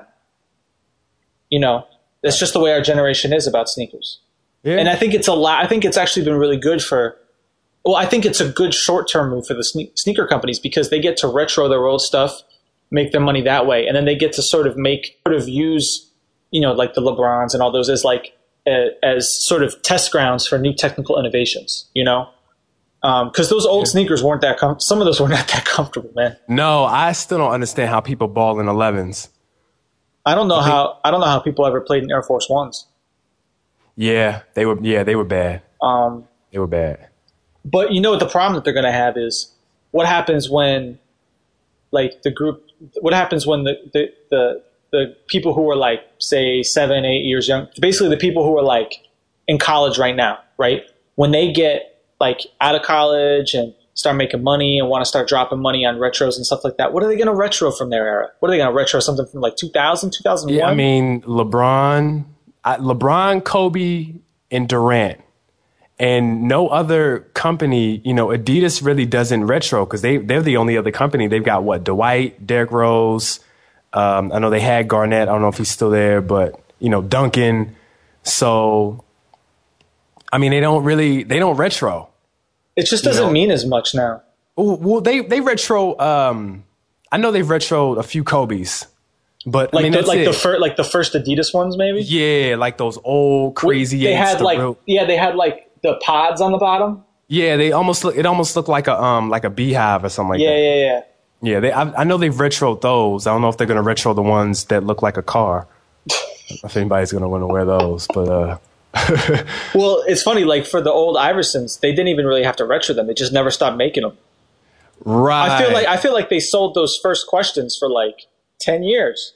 That's just the way our generation is about sneakers. Yeah. And I think I think it's actually been really good I think it's a good short-term move for the sneaker companies, because they get to retro their old stuff, make their money that way. And then they get to sort of use, like the LeBrons and all those as sort of test grounds for new technical innovations, Because those old sneakers weren't some of those were not that comfortable, man. No, I still don't understand how people ball in 11s. I don't know how people ever played in Air Force Ones. Yeah, they were bad. They were bad. But you know what the problem that they're going to have is what happens when, like what happens when the people who are like, say, 7, 8 years young, basically the people who are like in college right now, right? When they get like out of college and start making money and want to start dropping money on retros and stuff like that, what are they going to retro from their era? What are they going to retro something from like 2000, 2001? Yeah, I mean, LeBron, Kobe, and Durant. And no other company, Adidas really doesn't retro because they're the only other company. They've got what? Dwight, Derrick Rose. I know they had Garnett. I don't know if he's still there, but Duncan. So, I mean, they don't retro. It just doesn't mean as much now. Well, they retro. I know they've retroed a few Kobe's, but like I mean, the first Adidas ones, maybe. Yeah, like those old crazy. They had they had like the pods on the bottom. Yeah, it almost looked like a beehive or something like that. Yeah. I know they've retroed those. I don't know if they're gonna retro the ones that look like a car. If anybody's gonna want to wear those, but. Well, it's funny. Like for the old Iversons, they didn't even really have to retro them. They just never stopped making them. Right. I feel like they sold those first questions for like 10 years.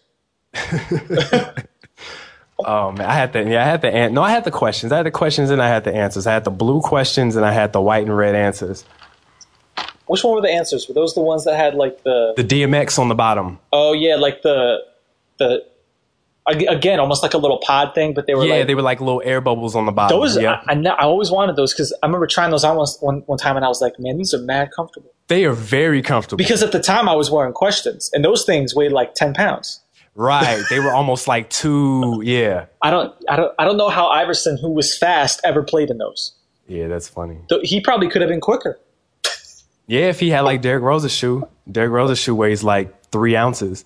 Oh man, I had the questions. I had the questions and I had the answers. I had the blue questions and I had the white and red answers. Which one were the answers? Were those the ones that had like the DMX on the bottom? Oh yeah, like the again, almost like a little pod thing, but they were like little air bubbles on the bottom. Those, I always wanted those because I remember trying those on one time and I was like, man, these are mad comfortable. They are very comfortable. Because at the time I was wearing questions and those things weighed like 10 pounds. Right. They were almost like two. Yeah. I don't know how Iverson, who was fast, ever played in those. Yeah, that's funny. He probably could have been quicker. Yeah, if he had like Derrick Rose's shoe. Derrick Rose's shoe weighs like 3 ounces.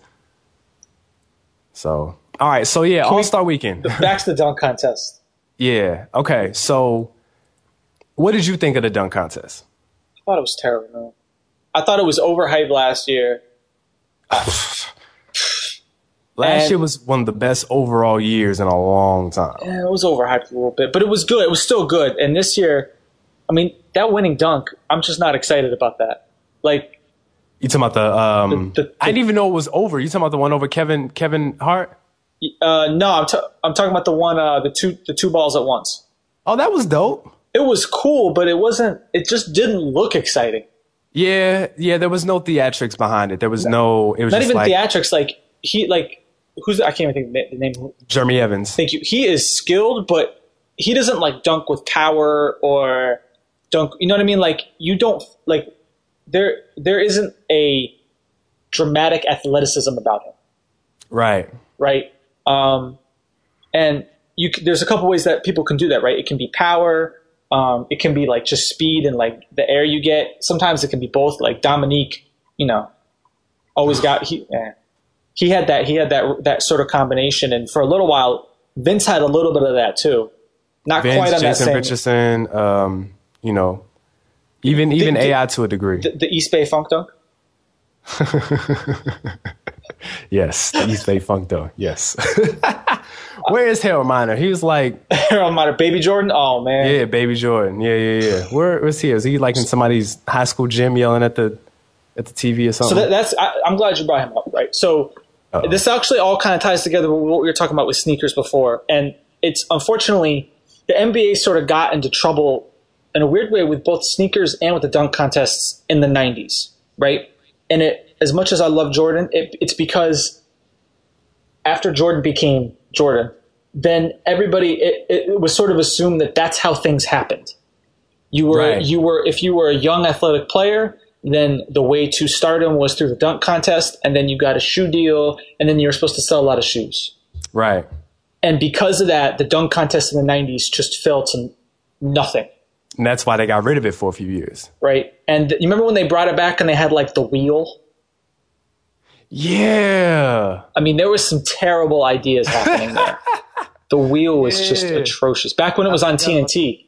So, all right. So yeah, All-Star Weekend. Back to the dunk contest. Yeah. Okay. So, what did you think of the dunk contest? I thought it was terrible, man. I thought it was overhyped last year. Last year was one of the best overall years in a long time. Yeah, it was overhyped a little bit, but it was good. It was still good. And this year, I mean, that winning dunk, I'm just not excited about that. Like, you talking about the I didn't even know it was over. You talking about the one over Kevin Hart? No, I'm talking about the one the two balls at once. Oh, that was dope. It was cool, but it wasn't. It just didn't look exciting. Yeah. There was no theatrics behind it. There was no. It was not just even like, theatrics. Who's I can't even think of the name. Jeremy Evans. Thank you. He is skilled, but he doesn't like dunk with power or dunk. You know what I mean? Like you don't like there isn't a dramatic athleticism about him. Right. Right. And there's a couple ways that people can do that. Right. It can be power. It can be like just speed and like the air you get. Sometimes it can be both. Like Dominique, always got He had that sort of combination, and for a little while, Vince had a little bit of that too. Not Vince, quite on Jason that same. Richardson, even AI to a degree. The East Bay Funk Dunk. Yes, the East Bay Funk Dunk. Yes. Where is Harold Miner? He was like Harold Miner, Baby Jordan. Oh man, yeah, Baby Jordan. Yeah. Where was he? Is he like in somebody's high school gym yelling at the TV or something? So I'm glad you brought him up. Right, so. Uh-oh. This actually all kind of ties together with what we were talking about with sneakers before. And it's unfortunately the NBA sort of got into trouble in a weird way with both sneakers and with the dunk contests in the 90s, right? And as much as I love Jordan, it's because after Jordan became Jordan, then everybody, it was sort of assumed that that's how things happened. If you were a young athletic player, then the way to stardom was through the dunk contest, and then you got a shoe deal, and then you were supposed to sell a lot of shoes. Right. And because of that, the dunk contest in the 90s just fell to nothing. And that's why they got rid of it for a few years. Right. And you remember when they brought it back and they had like the wheel? Yeah. I mean, there was some terrible ideas happening there. The wheel was just atrocious. Back when it was on TNT.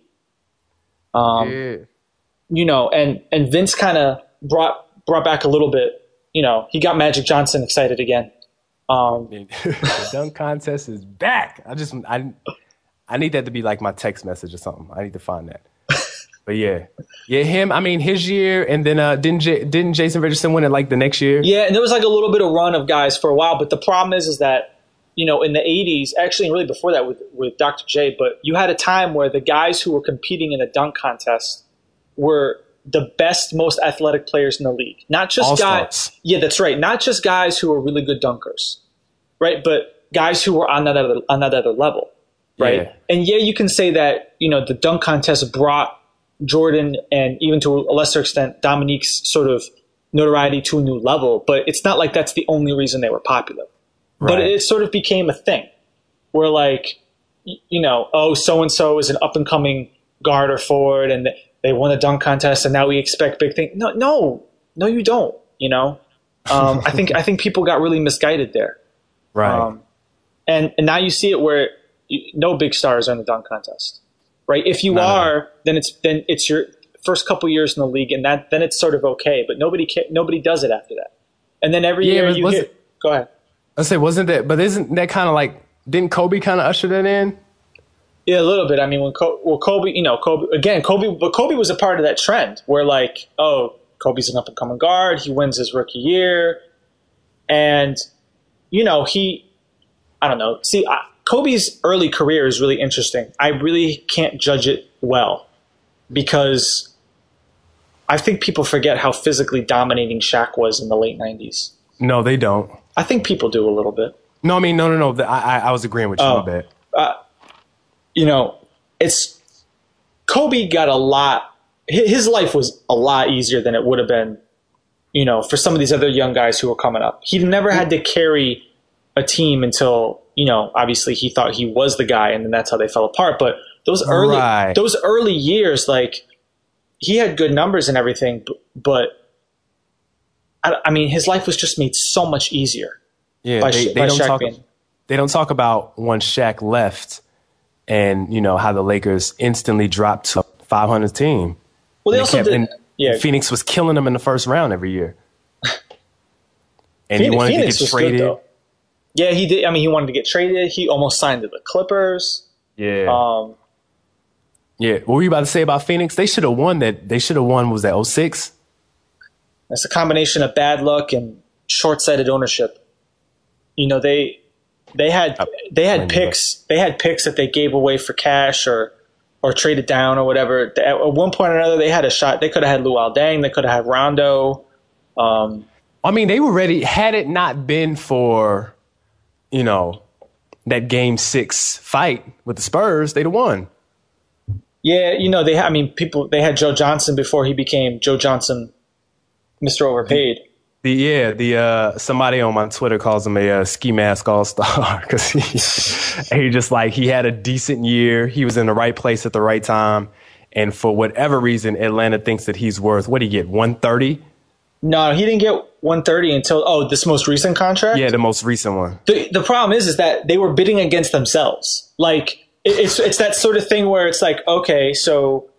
And Vince kind of brought back a little bit. He got Magic Johnson excited again. The dunk contest is back. I need that to be like my text message or something. I need to find that. But yeah, him. I mean, his year, and then didn't Jason Richardson win it like the next year? Yeah, and there was like a little bit of run of guys for a while, but the problem is that in the 80s, actually, and really before that with Dr. J, but you had a time where the guys who were competing in a dunk contest were the best, most athletic players in the league. Not just All-stars. guys. Yeah, that's right. Not just guys who were really good dunkers, right? But guys who were on that other level, right? Yeah. And you can say that the dunk contest brought Jordan and even to a lesser extent Dominique's sort of notoriety to a new level, but it's not like that's the only reason they were popular. Right. But it sort of became a thing where like, so-and-so is an up-and-coming guard or forward and they won a dunk contest and now we expect big things. No, you don't, I think people got really misguided there. Right. And now you see it where no big stars are in the dunk contest. Right. If you are, then it's your first couple years in the league, and then it's sort of okay. But nobody does it after that. And then every year you get. Go ahead. I say, wasn't that? But isn't that kind of like? Didn't Kobe kind of usher that in? Yeah, a little bit. I mean, when Kobe, but Kobe was a part of that trend where like, oh, Kobe's an up and coming guard. He wins his rookie year, and I don't know. See, Kobe's early career is really interesting. I really can't judge it well because I think people forget how physically dominating Shaq was in the late 90s. No, they don't. I think people do a little bit. No, I mean, no. I was agreeing with you a bit. It's Kobe got a lot. His life was a lot easier than it would have been, for some of these other young guys who were coming up. He never had to carry a team until, obviously he thought he was the guy, and then that's how they fell apart. But those early years, like he had good numbers and everything, but I mean, his life was just made so much easier. Yeah, they don't talk about when Shaq left, and how the Lakers instantly dropped to a 500 team. Well, they also did. Yeah, Phoenix was killing them in the first round every year, and he wanted Phoenix to get traded. Good, yeah, he did. I mean, he wanted to get traded. He almost signed to the Clippers. Yeah. Yeah. What were you about to say about Phoenix? They should have won that. They should have won. Was that 06? That's a combination of bad luck and short-sighted ownership. They had picks. They had picks that they gave away for cash or traded down or whatever. At one point or another, they had a shot. They could have had Luol Deng. They could have had Rondo. I mean, they were ready. Had it not been for, that Game 6 fight with the Spurs, they'd have won. Yeah, they had Joe Johnson before he became Joe Johnson, Mr. Overpaid. Somebody on my Twitter calls him a ski mask all-star because he had a decent year. He was in the right place at the right time. And for whatever reason, Atlanta thinks that he's worth, what did he get, 130? No, he didn't get 130 until, this most recent contract? Yeah, the most recent one. The problem is that they were bidding against themselves. Like, it's that sort of thing where it's like, okay, so,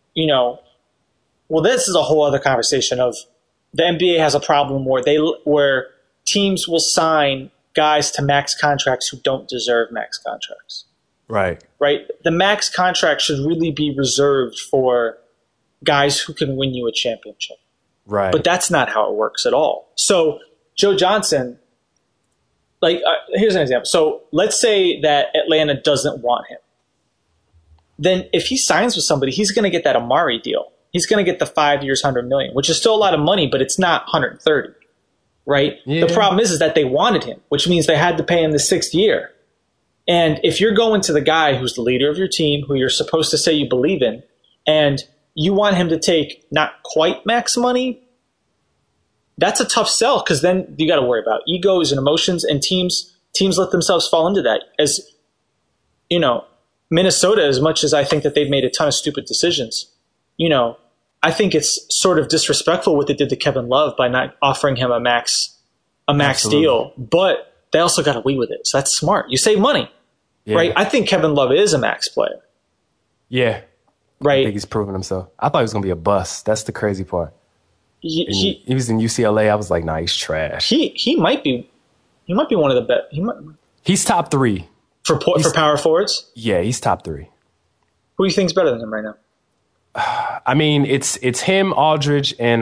this is a whole other conversation of the NBA has a problem where teams will sign guys to max contracts who don't deserve max contracts. Right. Right? The max contract should really be reserved for guys who can win you a championship. Right. But that's not how it works at all. So Joe Johnson, here's an example. So let's say that Atlanta doesn't want him. Then if he signs with somebody, he's going to get that Amari deal. He's going to get the 5 years, $100 million, which is still a lot of money, but it's not 130, right? Yeah. The problem is that they wanted him, which means they had to pay him the 6th year. And if you're going to the guy who's the leader of your team, who you're supposed to say you believe in, and you want him to take not quite max money, that's a tough sell because then you got to worry about egos and emotions, and teams let themselves fall into that. As Minnesota, as much as I think that they've made a ton of stupid decisions, I think it's sort of disrespectful what they did to Kevin Love by not offering him a max Absolutely. deal, but they also got away with it. So that's smart. You save money, right? I think Kevin Love is a max player. Yeah. Right. I think he's proven himself. I thought he was going to be a bust. That's the crazy part. He was in UCLA. I was like, nah, he's trash. He might be one of the best. He's top 3. For power forwards? Yeah, he's top 3. Who do you think's better than him right now? I mean, it's him, Aldridge, and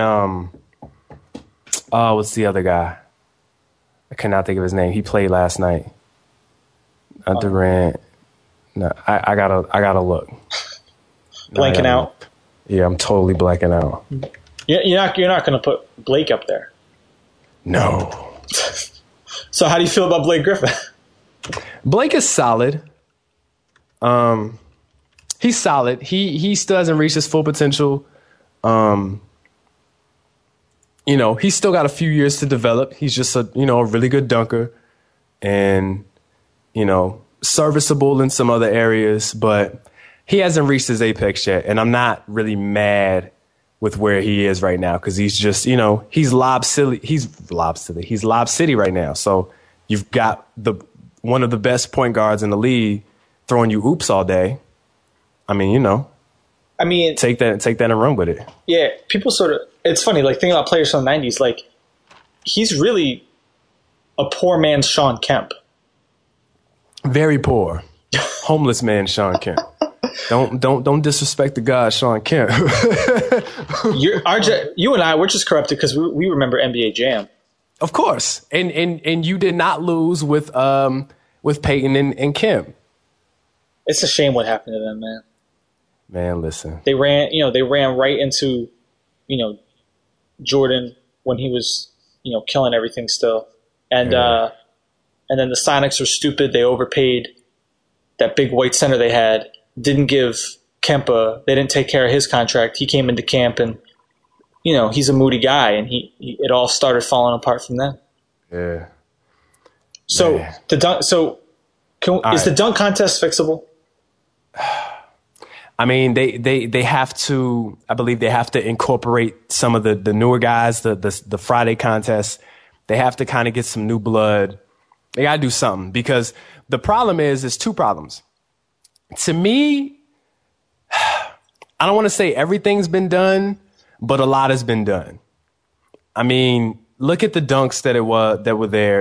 what's the other guy? I cannot think of his name. He played last night. Durant. No, I gotta look. Blanking out. Look. Yeah, I'm totally blanking out. You're not going to put Blake up there. No. So how do you feel about Blake Griffin? Blake is solid. He's solid. He still hasn't reached his full potential. He's still got a few years to develop. He's just a really good dunker and, serviceable in some other areas, but he hasn't reached his apex yet. And I'm not really mad with where he is right now because he's just, he's Lob City. He's Lob City right now. So you've got one of the best point guards in the league throwing you oops all day. I mean, take that and run with it. Yeah, people it's funny, like thinking about players from the 90s, like he's really a poor man's Sean Kemp. Very poor. Homeless man Sean Kemp. Don't disrespect the god Sean Kemp. You and I, we're just corrupted because we remember NBA Jam. Of course. And you did not lose with Peyton and Kemp. It's a shame what happened to them, man. Man, listen. They ran right into, Jordan when he was, killing everything still. And and then the Sonics were stupid. They overpaid that big white center they had. Didn't give Kemp they didn't take care of his contract. He came into camp and, he's a moody guy and it all started falling apart from then. Yeah. So the dunk is the dunk contest fixable? I mean, they have to. I believe they have to incorporate some of the newer guys. The Friday contest. They have to kind of get some new blood. They gotta do something because the problem is two problems. To me, I don't want to say everything's been done, but a lot has been done. I mean, look at the dunks that were there.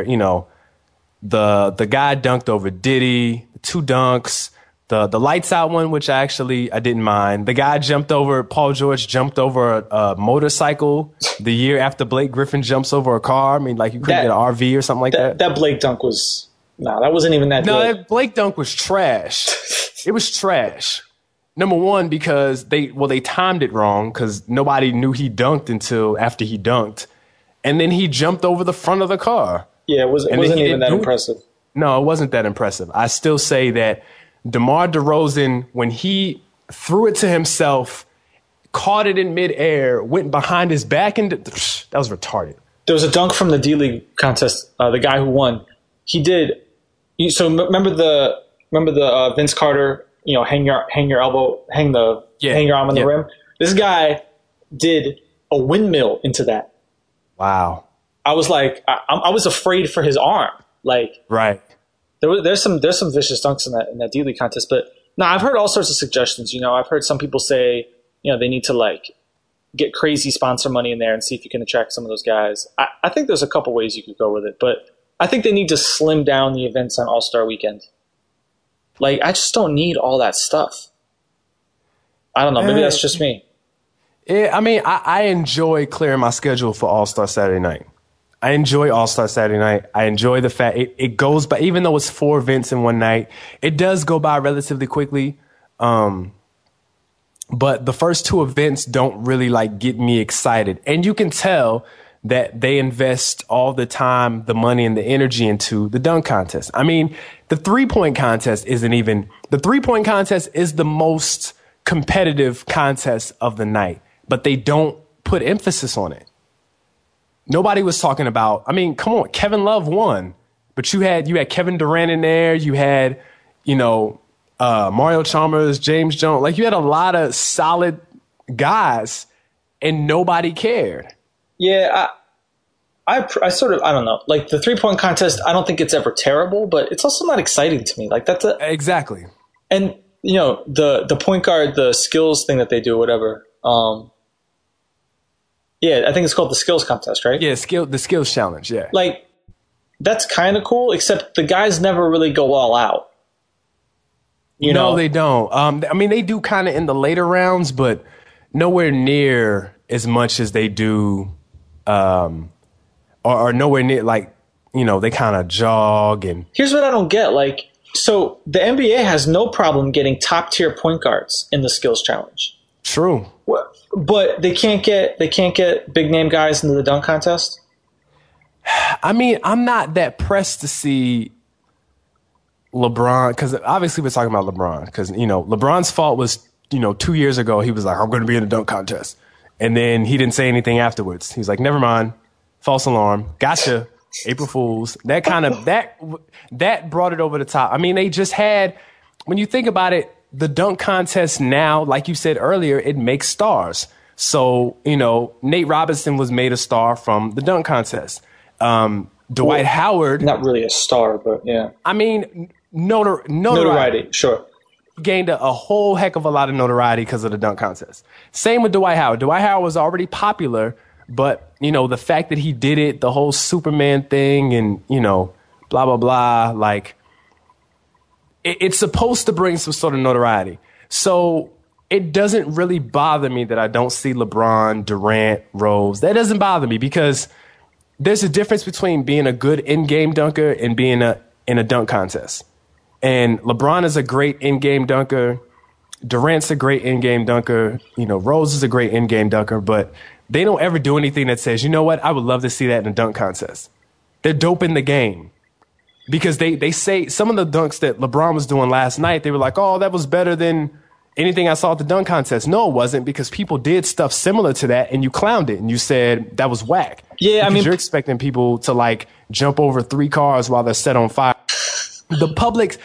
The guy dunked over Diddy. 2 dunks. The lights out one, which I didn't mind. The guy Paul George jumped over a motorcycle the year after Blake Griffin jumps over a car. I mean, like you couldn't get an RV or something like that. That Blake dunk that wasn't even that good. No, that Blake dunk was trash. It was trash. Number one, because they timed it wrong because nobody knew he dunked until after he dunked. And then he jumped over the front of the car. Yeah, it wasn't even that impressive. No, it wasn't that impressive. I still say that DeMar DeRozan, when he threw it to himself, caught it in midair, went behind his back, and that was retarded. There was a dunk from the D-League contest. The guy who won, he did. So remember the Vince Carter, hang your elbow, hang your arm on the rim. This guy did a windmill into that. Wow. I was like, I was afraid for his arm. Like, right. There's some vicious dunks in that D-League contest, but no, I've heard all sorts of suggestions. I've heard some people say, they need to like get crazy sponsor money in there and see if you can attract some of those guys. I think there's a couple ways you could go with it, but I think they need to slim down the events on All-Star Weekend. Like, I just don't need all that stuff. I don't know. Maybe that's just me. Yeah, I mean, I enjoy clearing my schedule for All-Star Saturday night. I enjoy All-Star Saturday night. I enjoy the fact it goes by, even though it's 4 events in one night, it does go by relatively quickly. But the first 2 events don't really like get me excited. And you can tell that they invest all the time, the money and the energy into the dunk contest. I mean, the 3-point contest is the most competitive contest of the night, but they don't put emphasis on it. Nobody was talking about, I mean, come on, Kevin Love won, but you had Kevin Durant in there. You had, Mario Chalmers, James Jones. Like, you had a lot of solid guys and nobody cared. Yeah. I sort of, I don't know, like the 3-point contest, I don't think it's ever terrible, but it's also not exciting to me. Like exactly. And the point guard, the skills thing that they do, whatever. Yeah, I think it's called the skills contest, right? Yeah, the skills challenge, yeah. Like, that's kind of cool, except the guys never really go all out. No, they don't. I mean, they do kind of in the later rounds, but nowhere near as much as they do, or nowhere near, like, they kind of jog. And here's what I don't get. Like, so the NBA has no problem getting top tier point guards in the skills challenge. True. But they can't get big name guys into the dunk contest. I mean, I'm not that pressed to see LeBron, because obviously we're talking about LeBron, because, LeBron's fault was, 2 years ago, he was like, I'm going to be in the dunk contest. And then he didn't say anything afterwards. He's like, never mind. False alarm. Gotcha. April Fools. That brought it over the top. I mean, they just had, when you think about it, the dunk contest now, like you said earlier, it makes stars. So, Nate Robinson was made a star from the dunk contest. Dwight Howard. Not really a star, but yeah. I mean, notoriety. Sure. Gained a whole heck of a lot of notoriety because of the dunk contest. Same with Dwight Howard. Dwight Howard was already popular, but, the fact that he did it, the whole Superman thing and, blah, blah, blah, like, it's supposed to bring some sort of notoriety. So it doesn't really bother me that I don't see LeBron, Durant, Rose. That doesn't bother me because there's a difference between being a good in-game dunker and being in a dunk contest. And LeBron is a great in-game dunker. Durant's a great in-game dunker. Rose is a great in-game dunker, but they don't ever do anything that says, you know what, I would love to see that in a dunk contest. They're dope in the game. Because they say some of the dunks that LeBron was doing last night, they were like, oh, that was better than anything I saw at the dunk contest. No, it wasn't, because people did stuff similar to that and you clowned it and you said that was whack. Yeah, because you're expecting people to like jump over 3 cars while they're set on fire. The public's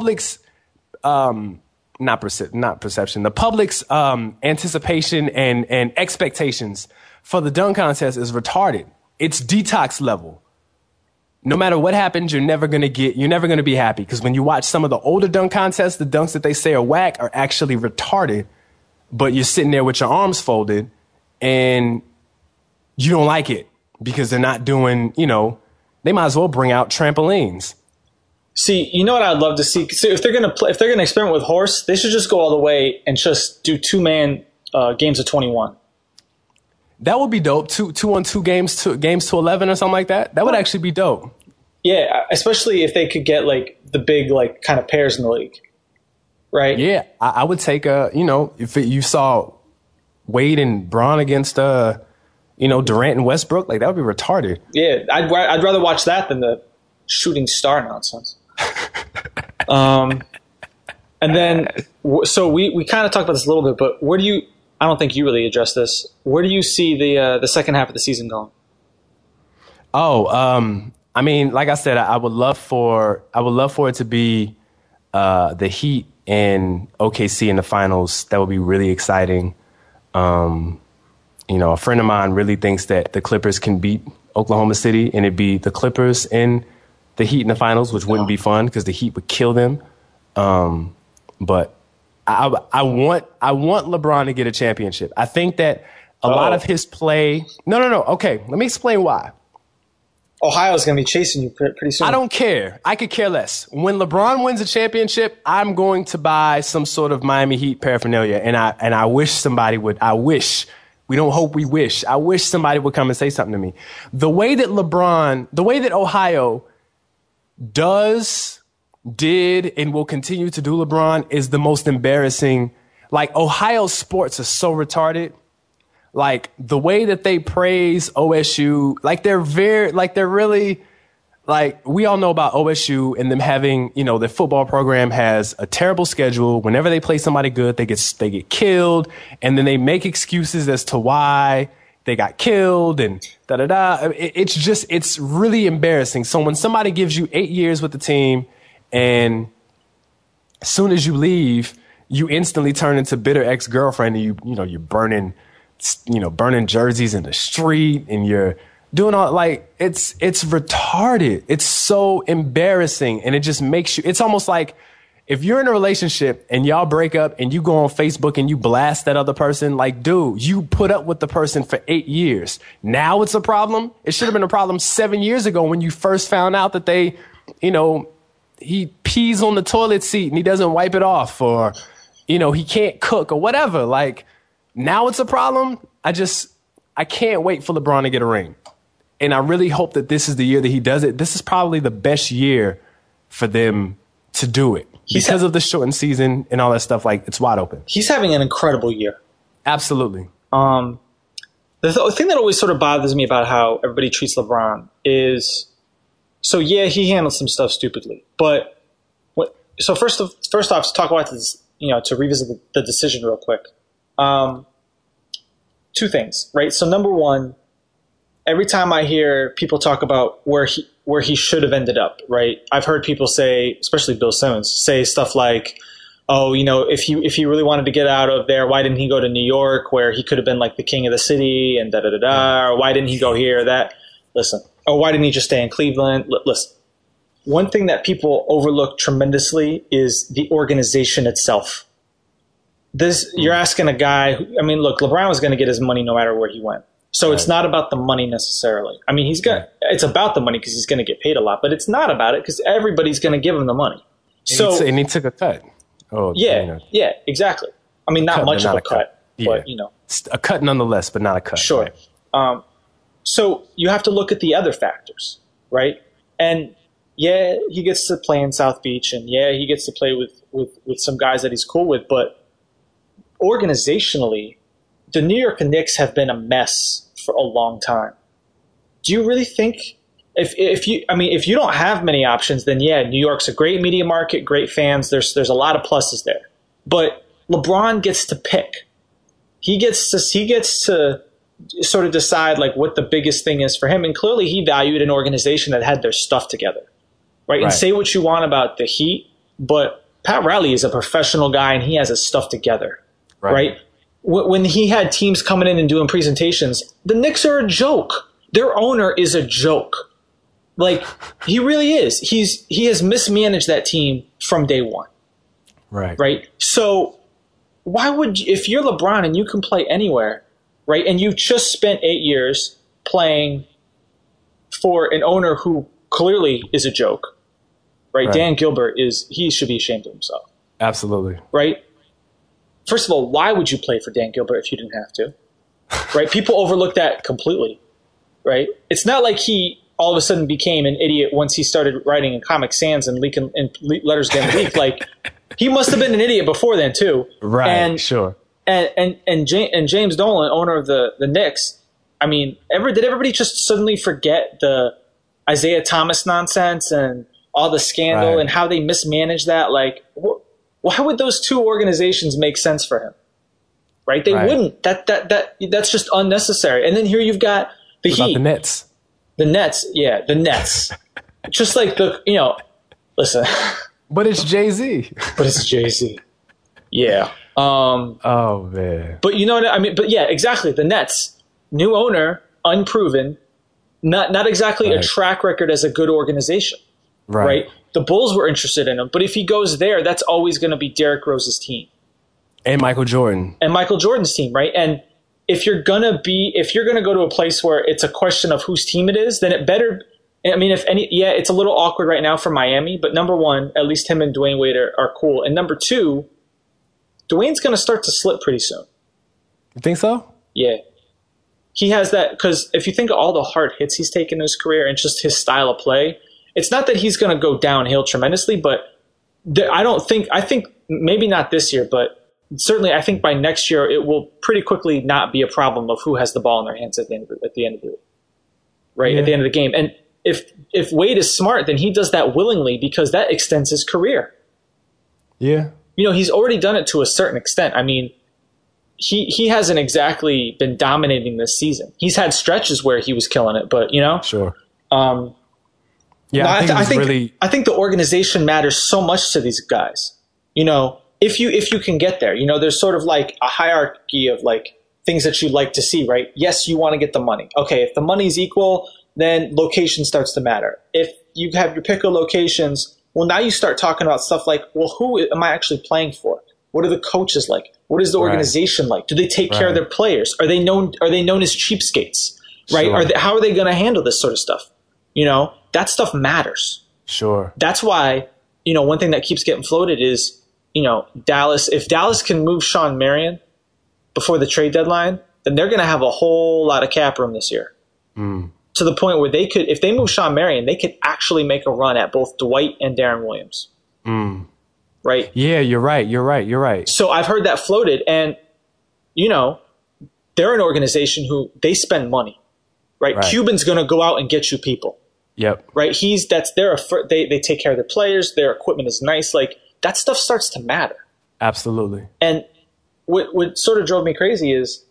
anticipation and expectations for the dunk contest is retarded. It's detox level. No matter what happens, you're never going to be happy. Because when you watch some of the older dunk contests, the dunks that they say are whack are actually retarded. But you're sitting there with your arms folded and you don't like it because they're not doing, they might as well bring out trampolines. See, you know what I'd love to see? So if they're going to experiment with horse, they should just go all the way and just do 2-man games of 21. That would be dope. 2-on-2 games to 11 or something like that. That would actually be dope. Yeah, especially if they could get like the big like kind of pairs in the league, right? Yeah, I would take if you saw Wade and Bron against Durant and Westbrook, like that would be retarded. Yeah, I'd rather watch that than the shooting star nonsense. And then so we kind of talked about this a little bit, but where do you? I don't think you really addressed this. Where do you see the second half of the season going? I mean, like I said, I would love for it to be the Heat and OKC in the finals. That would be really exciting. A friend of mine really thinks that the Clippers can beat Oklahoma City, and it'd be the Clippers and the Heat in the finals, which wouldn't be fun because the Heat would kill them. But I want LeBron to get a championship. I think that a lot of his play. No. Okay, let me explain why. Ohio's going to be chasing you pretty soon. I don't care. I could care less. When LeBron wins a championship, I'm going to buy some sort of Miami Heat paraphernalia, and I wish somebody would. I wish. We don't hope, we wish. I wish somebody would come and say something to me. The way that Ohio did, and will continue to do LeBron is the most embarrassing. Like, Ohio sports are so retarded. Like, the way that they praise OSU, we all know about OSU and them having, their football program has a terrible schedule. Whenever they play somebody good, they get killed, and then they make excuses as to why they got killed and da-da-da. It's really embarrassing. So when somebody gives you 8 years with the team and as soon as you leave, you instantly turn into bitter ex-girlfriend and you're burning jerseys in the street and you're doing all, like, it's retarded. It's so embarrassing. And it just makes you, it's almost like if you're in a relationship and y'all break up and you go on Facebook and you blast that other person, like, dude, you put up with the person for 8 years. Now it's a problem. It should have been a problem 7 years ago when you first found out that they, he pees on the toilet seat and he doesn't wipe it off, or, he can't cook or whatever. Like, now it's a problem. I can't wait for LeBron to get a ring. And I really hope that this is the year that he does it. This is probably the best year for them to do it. Because of the shortened season and all that stuff, like, it's wide open. He's having an incredible year. Absolutely. The thing that always sort of bothers me about how everybody treats LeBron is, so yeah, he handled some stuff stupidly. But so first off, to talk about this, to revisit the decision real quick. Two things, right? So number one, every time I hear people talk about where he should have ended up, right? I've heard people say, especially Bill Simmons, say stuff like, oh, if he really wanted to get out of there, why didn't he go to New York where he could have been like the king of the city and da-da-da-da, or why didn't he go here, that? Listen, or why didn't he just stay in Cleveland? Listen, one thing that people overlook tremendously is the organization itself. You're asking a guy, look, LeBron was going to get his money no matter where he went. So It's not about the money necessarily. It's about the money because he's going to get paid a lot, but it's not about it because everybody's going to give him the money. And he took a cut. Oh, yeah, exactly. Not much of a cut, but a cut nonetheless, but not a cut. Sure. Right? So you have to look at the other factors, right? And yeah, he gets to play in South Beach, and yeah, he gets to play with some guys that he's cool with, but organizationally, the New York Knicks have been a mess for a long time. Do you really think if you don't have many options, then yeah, New York's a great media market, great fans. There's a lot of pluses there. But LeBron gets to pick. He gets to sort of decide like what the biggest thing is for him. And clearly he valued an organization that had their stuff together. Right? And say what you want about the Heat, but Pat Riley is a professional guy and he has his stuff together. Right? When he had teams coming in and doing presentations, the Knicks are a joke. Their owner is a joke. Like, he really is. He has mismanaged that team from day one. Right? So why if you're LeBron and you can play anywhere, right, and you just spent 8 years playing for an owner who clearly is a joke, right? Dan Gilbert he should be ashamed of himself. Absolutely. Right? First of all, why would you play for Dan Gilbert if you didn't have to? Right? People overlook that completely. Right? It's not like he all of a sudden became an idiot once he started writing in Comic Sans and leaking and letters getting leaked. Like, he must have been an idiot before then too. Right. And, sure. And James Dolan, owner of the Knicks, did everybody just suddenly forget the Isaiah Thomas nonsense and all the scandal and how they mismanaged that? Like, why would those two organizations make sense for him? Right? They wouldn't. That's just unnecessary. And then here you've got the Heat. The Nets. The Nets. Yeah, the Nets. Just like listen. But it's Jay-Z. Yeah. Oh, man. But you know what I mean? But yeah, exactly. The Nets. New owner, unproven, not exactly a track record as a good organization. Right? The Bulls were interested in him, but if he goes there, that's always going to be Derrick Rose's team. And Michael Jordan. And Michael Jordan's team, right? And if you're going to go to a place where it's a question of whose team it is, then it better, it's a little awkward right now for Miami, but number one, at least him and Dwayne Wade are cool. And number two, Dwayne's going to start to slip pretty soon. You think so? Yeah. He has that, because if you think of all the hard hits he's taken in his career and just his style of play, it's not that he's going to go downhill tremendously, but I think maybe not this year, but certainly I think by next year it will pretty quickly not be a problem of who has the ball in their hands at the end of the game. And if Wade is smart, then he does that willingly because that extends his career. Yeah. He's already done it to a certain extent. He hasn't exactly been dominating this season. He's had stretches where he was killing it, but Sure. Yeah, I think the organization matters so much to these guys. If you can get there, there's sort of like a hierarchy of like things that you'd like to see, right? Yes, you want to get the money. Okay, if the money's equal, then location starts to matter. If you have your pick of locations, well, now you start talking about stuff like, well, who am I actually playing for? What are the coaches like? What is the organization like? Do they take care of their players? Are they known as cheapskates? Right? Sure. How are they going to handle this sort of stuff? That stuff matters. Sure. That's why, one thing that keeps getting floated is, Dallas. If Dallas can move Shawn Marion, before the trade deadline, then they're going to have a whole lot of cap room this year. To the point where they could, if they move Shawn Marion, they could actually make a run at both Dwight and Darren Williams. Right? Yeah, you're right. So I've heard that floated, and, they're an organization who they spend money, right? Cuban's going to go out and get you people. Yep. Right? They take care of their players. Their equipment is nice. Like, that stuff starts to matter. Absolutely. And what sort of drove me crazy is,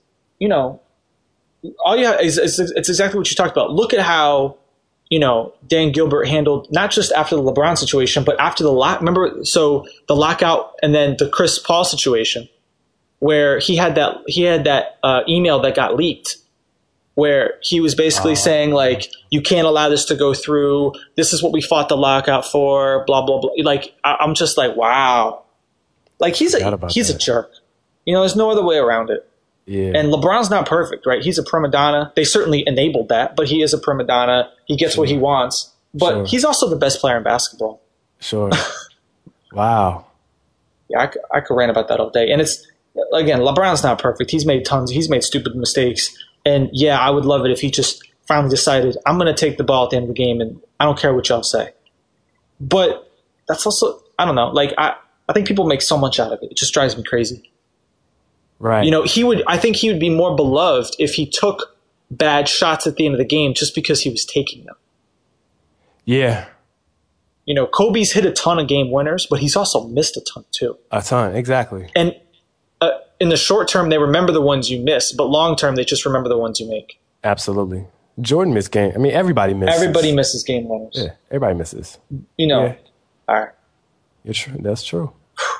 all you have is it's exactly what you talked about. Look at how, Dan Gilbert handled not just after the LeBron situation, but after the the lockout and then the Chris Paul situation, where he had that email that got leaked, where he was basically saying, like, you can't allow this to go through. This is what we fought the lockout for. Blah blah blah. Like, I'm just like, wow. Like, he's a jerk. There's no other way around it. Yeah. And LeBron's not perfect, right? He's a prima donna. They certainly enabled that, but he is a prima donna. He gets what he wants. But he's also the best player in basketball. Sure. Wow. Yeah, I could rant about that all day. And it's, again, LeBron's not perfect. He's made stupid mistakes. And yeah, I would love it if he just finally decided, I'm going to take the ball at the end of the game and I don't care what y'all say. But that's also, I don't know, like, I think people make so much out of it. It just drives me crazy. Right. I think he would be more beloved if he took bad shots at the end of the game just because he was taking them. Yeah. Kobe's hit a ton of game winners, but he's also missed a ton too. A ton, exactly. And in the short term, they remember the ones you miss, but long term, they just remember the ones you make. Absolutely. Jordan missed game. I mean, everybody misses. Everybody misses game winners. Yeah, everybody misses. All right. That's true.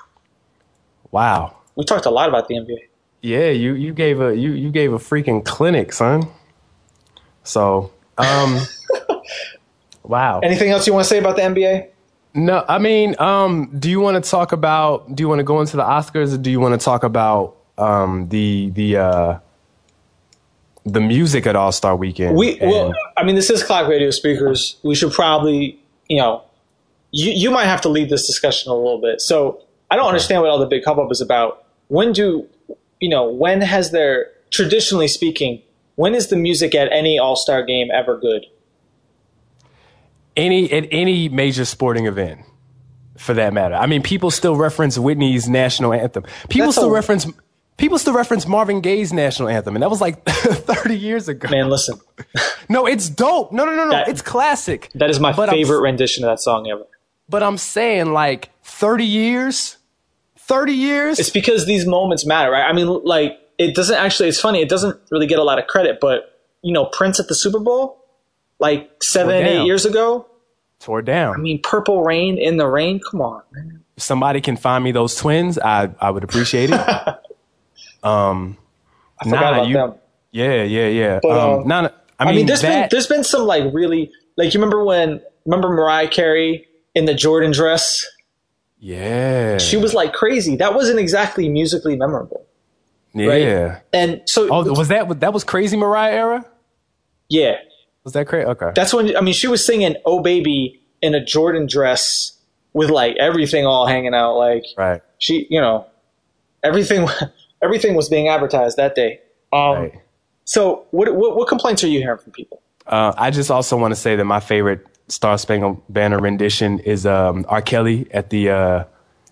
Wow. We talked a lot about the NBA. Yeah, you gave a freaking clinic, son. So, wow. Anything else you want to say about the NBA? No, I mean, do you want to go into the Oscars, or do you want to talk about the music at All-Star Weekend? This is Clock Radio Speakers. We should probably, you might have to lead this discussion a little bit. So I don't understand what all the big hubbub is about. When has there, traditionally speaking, when is the music at any All-Star game ever good? At any major sporting event, for that matter. I mean, people still reference Whitney's national anthem. People still reference Marvin Gaye's national anthem, and that was like 30 years ago. Man, listen. No, it's dope. No. It's classic. That is my favorite rendition of that song ever. But I'm saying, like, 30 years? 30 years? It's because these moments matter, right? I mean, like, it doesn't actually, it's funny, it doesn't really get a lot of credit, but, Prince at the Super Bowl, like 8 years ago, tore down. I mean, Purple Rain, In the Rain, come on, man. If somebody can find me those twins, I would appreciate it. I forgot about them. Yeah. But, there's been some, like, really, like, you remember Mariah Carey in the Jordan dress? Yeah. She was like crazy. That wasn't exactly musically memorable. Yeah. Right? And so was that was crazy Mariah era? Yeah. Was that crazy? Okay. That's when she was singing Oh Baby in a Jordan dress with like everything all hanging out, like right. She, everything was being advertised that day. Right. So what complaints are you hearing from people? I just also want to say that my favorite Star Spangled Banner rendition is R. Kelly at the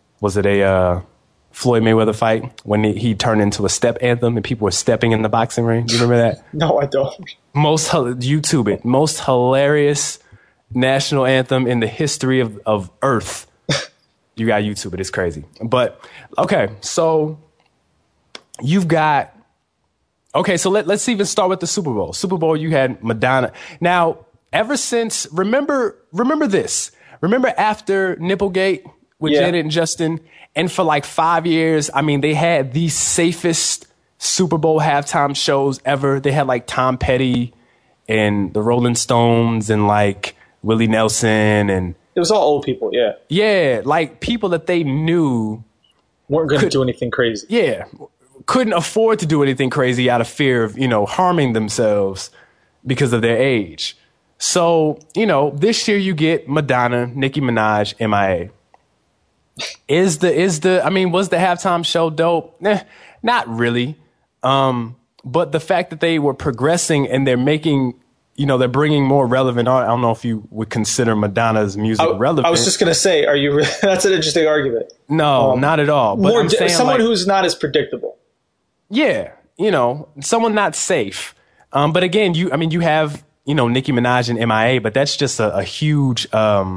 Floyd Mayweather fight when he turned into a step anthem and people were stepping in the boxing ring. Do you remember that? No, I don't. YouTube it. Most hilarious national anthem in the history of Earth. You got YouTube it. It's crazy. But okay, so you've got. Okay, so let's even start with the Super Bowl. Super Bowl, you had Madonna. Now, ever since, remember this. Remember after Nipplegate with Janet and Justin? And for like 5 years, I mean, they had the safest Super Bowl halftime shows ever. They had like Tom Petty and the Rolling Stones and like Willie Nelson. And it was all old people, yeah. Yeah, like people that they knew weren't going to do anything crazy. Yeah. Couldn't afford to do anything crazy out of fear of, harming themselves because of their age. So, this year you get Madonna, Nicki Minaj, MIA. Was the halftime show dope? Not really. But the fact that they were progressing and they're making, they're bringing more relevant art. I don't know if you would consider Madonna's music relevant. I was just going to say, that's an interesting argument. No, not at all. But more someone who's not as predictable. Yeah. Someone not safe. But again, you have, Nicki Minaj and MIA, but that's just a huge,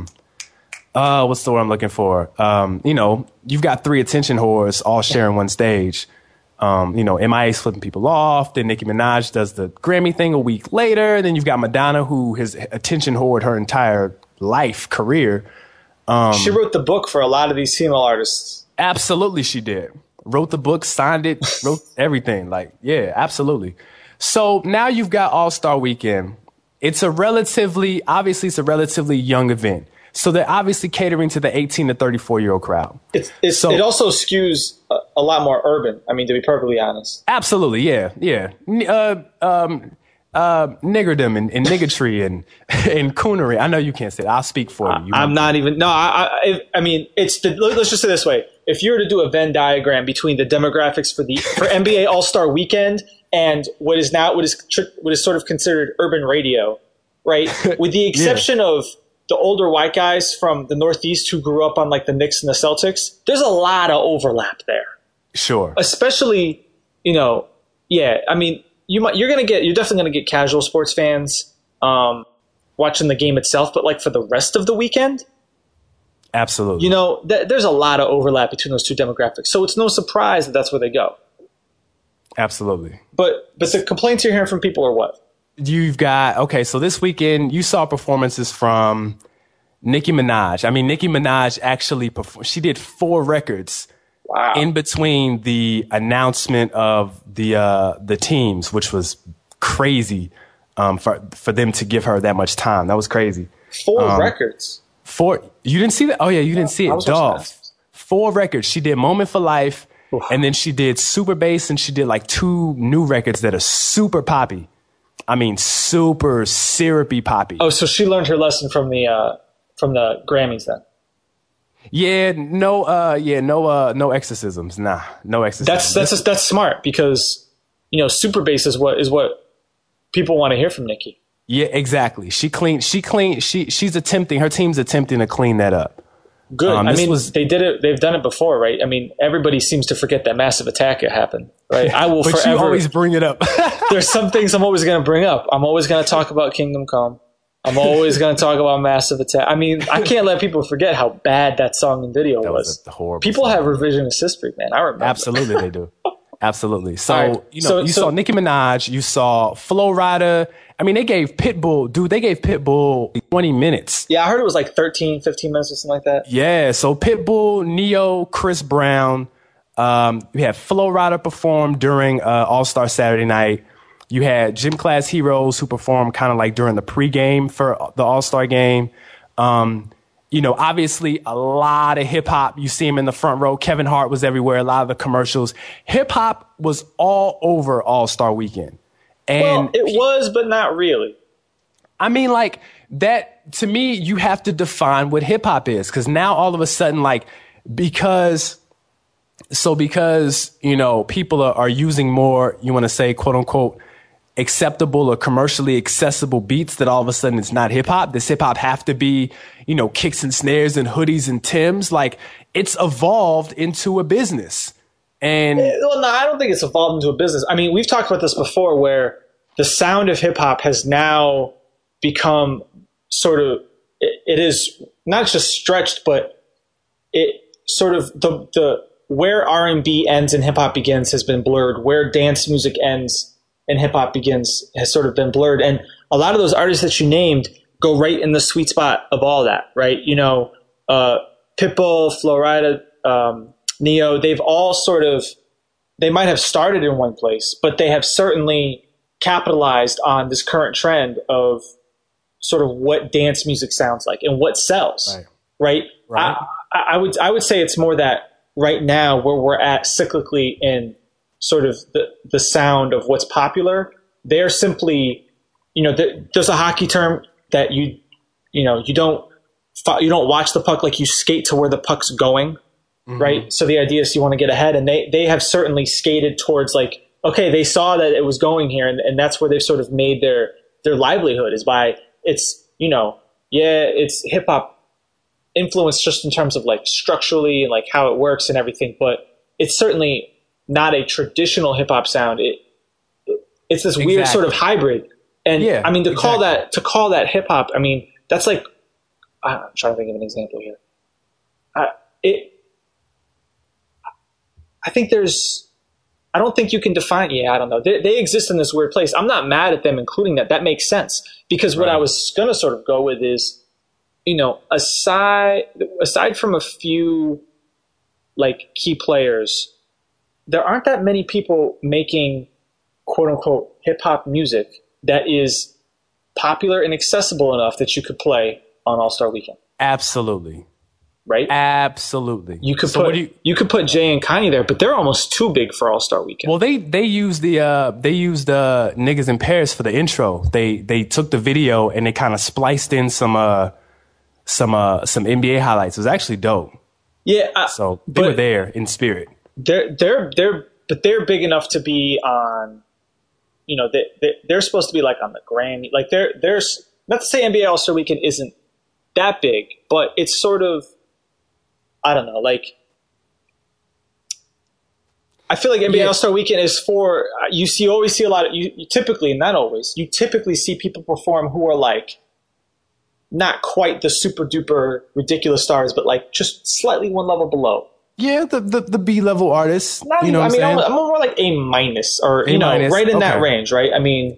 what's the word I'm looking for? You've got 3 attention whores all sharing one stage. MIA's flipping people off. Then Nicki Minaj does the Grammy thing a week later. Then you've got Madonna, who has attention whored her entire career. She wrote the book for a lot of these female artists. Absolutely, she did. Wrote the book, signed it, wrote everything. Yeah, absolutely. So now you've got All-Star Weekend. It's a relatively young event. So they're obviously catering to the 18 to 34-year-old crowd. It also skews a lot more urban, to be perfectly honest. Absolutely, yeah. Niggerdom and niggertree and coonery. I know you can't say it. I'll speak for you. I'm not even... No, it's let's just say it this way. If you were to do a Venn diagram between the demographics for NBA All-Star Weekend and what is sort of considered urban radio, right? With the exception of the older white guys from the Northeast who grew up on the Knicks and the Celtics, there's a lot of overlap there. Sure. Especially, you're definitely gonna get casual sports fans watching the game itself, but for the rest of the weekend, absolutely. There's a lot of overlap between those two demographics, so it's no surprise that that's where they go. Absolutely. But the complaints you're hearing from people are what? You've got, so this weekend you saw performances from Nicki Minaj. Nicki Minaj actually she did 4 records. Wow. In between the announcement of the teams, which was crazy for them to give her that much time. That was crazy. 4 records. 4. You didn't see that? Oh yeah, you didn't see it. Dog. 4 records. She did Moment for Life, and then she did Super Bass, and she did 2 new records that are super poppy. Super syrupy poppy. Oh, so she learned her lesson from the Grammys then. Yeah, no exorcisms. Nah, no exorcisms. That's smart because Super Bass is what people want to hear from Nicki. Yeah, exactly. She's attempting. Her team's attempting to clean that up. Good. They did it. They've done it before, right? Everybody seems to forget that Massive Attack happened, right? I will but forever. You always bring it up. There's some things I'm always going to bring up. I'm always going to talk about Kingdom Come. I'm always going to talk about Massive Attack. I can't let people forget how bad that song and video was. Horrible. People have revisionist history, man. I remember. Absolutely, they do. Absolutely. So, right. You saw Nicki Minaj, you saw Flo Rida. They gave Pitbull 20 minutes. Yeah, I heard it was 13, 15 minutes or something like that. Yeah, so Pitbull, Neo, Chris Brown. We had Flo Rida perform during All-Star Saturday Night. You had Gym Class Heroes who performed kind of during the pregame for the All-Star game. Obviously a lot of hip hop. You see him in the front row. Kevin Hart was everywhere. A lot of the commercials. Hip hop was all over All-Star Weekend. And it was, but not really. That to me, you have to define what hip hop is. Cause now all of a sudden, because people are using more, you want to say, quote unquote, acceptable or commercially accessible beats, that all of a sudden it's not hip hop. Does hip hop have to be, kicks and snares and hoodies and Timbs? It's evolved into a business. And I don't think it's evolved into a business. We've talked about this before where the sound of hip hop has now become sort of, it is not just stretched, but it sort of the where R&B ends and hip hop begins has been blurred. Where dance music ends and hip hop begins has sort of been blurred. And a lot of those artists that you named go right in the sweet spot of all that, right? Pitbull, Flo Rida, Neo, they've all they might have started in one place, but they have certainly capitalized on this current trend of sort of what dance music sounds like and what sells, right? I would say it's more that right now where we're at cyclically in sort of the sound of what's popular. They're simply, there's a hockey term that you don't watch the puck, you skate to where the puck's going. Mm-hmm. Right. So the idea is you want to get ahead, and they have certainly skated towards okay, they saw that it was going here, and that's where they've sort of made their livelihood is by it's, it's hip hop influence just in terms of like structurally and like how it works and everything, but it's certainly not a traditional hip hop sound. It's this weird sort of hybrid. And I mean, to call that hip hop, I mean, that's like, I'm trying to think of an example here. I don't think you can define. Yeah, I don't know. They exist in this weird place. I'm not mad at them including that. That makes sense because what I was gonna sort of go with is, aside from a few like key players, there aren't that many people making quote unquote hip hop music that is popular and accessible enough that you could play on All-Star Weekend. Absolutely. Right? Absolutely. You could put Jay and Kanye there, but they're almost too big for All-Star Weekend. Well, they used Niggas in Paris for the intro. They took the video and they kind of spliced in some NBA highlights. It was actually dope. Yeah, so they were there in spirit. They're big enough to be on. They're supposed to be like on the Grammy. Like there's not to say NBA All-Star Weekend isn't that big, but it's sort of, I don't know, like I feel like NBA All-Star Weekend is for you always see a lot of you typically, not always, you typically see people perform who are like not quite the super duper ridiculous stars, but like just slightly one level below. Yeah, the B-level artists. I'm more like A minus or right in that range, right? I mean,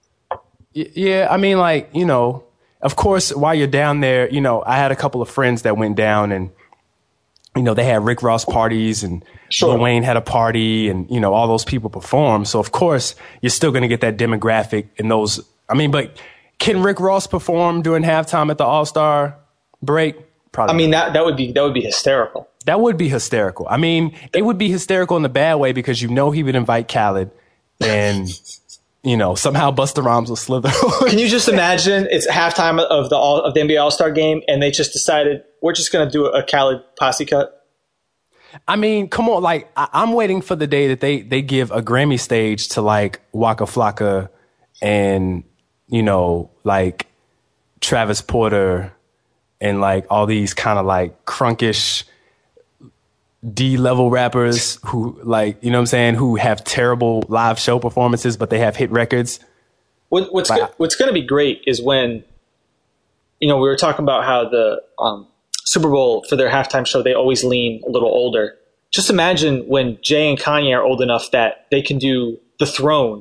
yeah, I mean, like, of course, while you're down there, I had a couple of friends that went down and, they had Rick Ross parties and Lil Wayne had a party and, all those people perform. So, of course, you're still going to get that demographic in those. I mean, but can Rick Ross perform during halftime at the All-Star break? Probably. I mean, that would be hysterical. That would be hysterical. I mean, it would be hysterical in the bad way because he would invite Khaled and, somehow Busta Rhymes will slither. Can you just imagine it's halftime of the NBA All-Star game and they just decided we're just going to do a Khaled posse cut? I mean, come on. Like, I'm waiting for the day that they give a Grammy stage to like Waka Flocka and, like Travis Porter and like all these kind of like crunkish D-level rappers who like, who have terrible live show performances, but they have hit records. What's going to be great is when, we were talking about how the Super Bowl for their halftime show, they always lean a little older. Just imagine when Jay and Kanye are old enough that they can do The Throne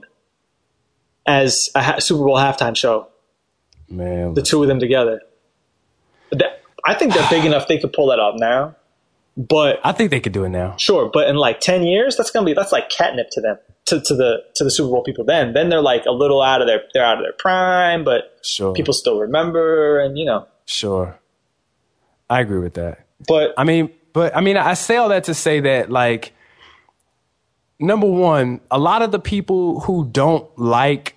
as a Super Bowl halftime show. Man, the two of them together. I think they're big enough they could pull that off now. But I think they could do it now. Sure, but in like 10 years, that's like catnip to them, to the Super Bowl people. Then they're like a little out of their prime, but people still remember, and Sure, I agree with that. But I mean, I say all that to say that, like, number one, a lot of the people who don't like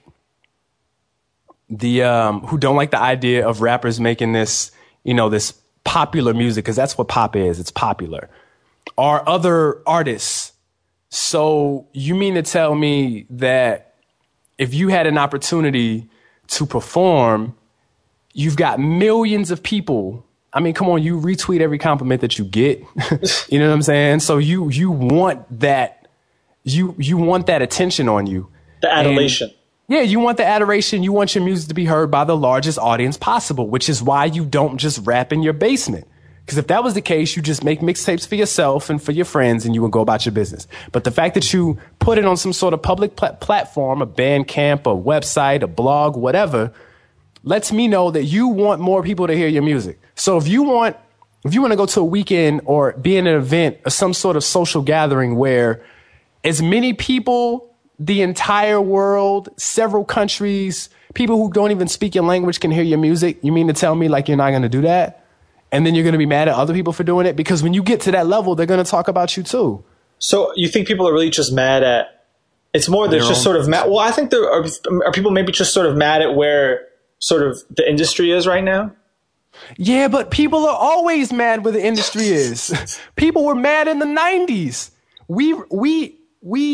the idea of rappers making this, this popular music, because that's what pop is. It's popular. Are other artists. So you mean to tell me that if you had an opportunity to perform, you've got millions of people. I mean, come on, you retweet every compliment that you get. You know what I'm saying? So you want that, you want that attention on you. The adulation. Yeah, you want the adoration. You want your music to be heard by the largest audience possible, which is why you don't just rap in your basement. Because if that was the case, you just make mixtapes for yourself and for your friends and you would go about your business. But the fact that you put it on some sort of public platform, a Bandcamp, a website, a blog, whatever, lets me know that you want more people to hear your music. So if you want to go to a weekend or be in an event or some sort of social gathering where as many people, the entire world, several countries, people who don't even speak your language can hear your music. You mean to tell me like you're not going to do that? And then you're going to be mad at other people for doing it? Because when you get to that level, they're going to talk about you too. So you think people are really just mad at, it's more they're just sort of mad. Well, I think there are people maybe just sort of mad at where sort of the industry is right now. Yeah, but people are always mad where the industry is. People were mad in the 90s. We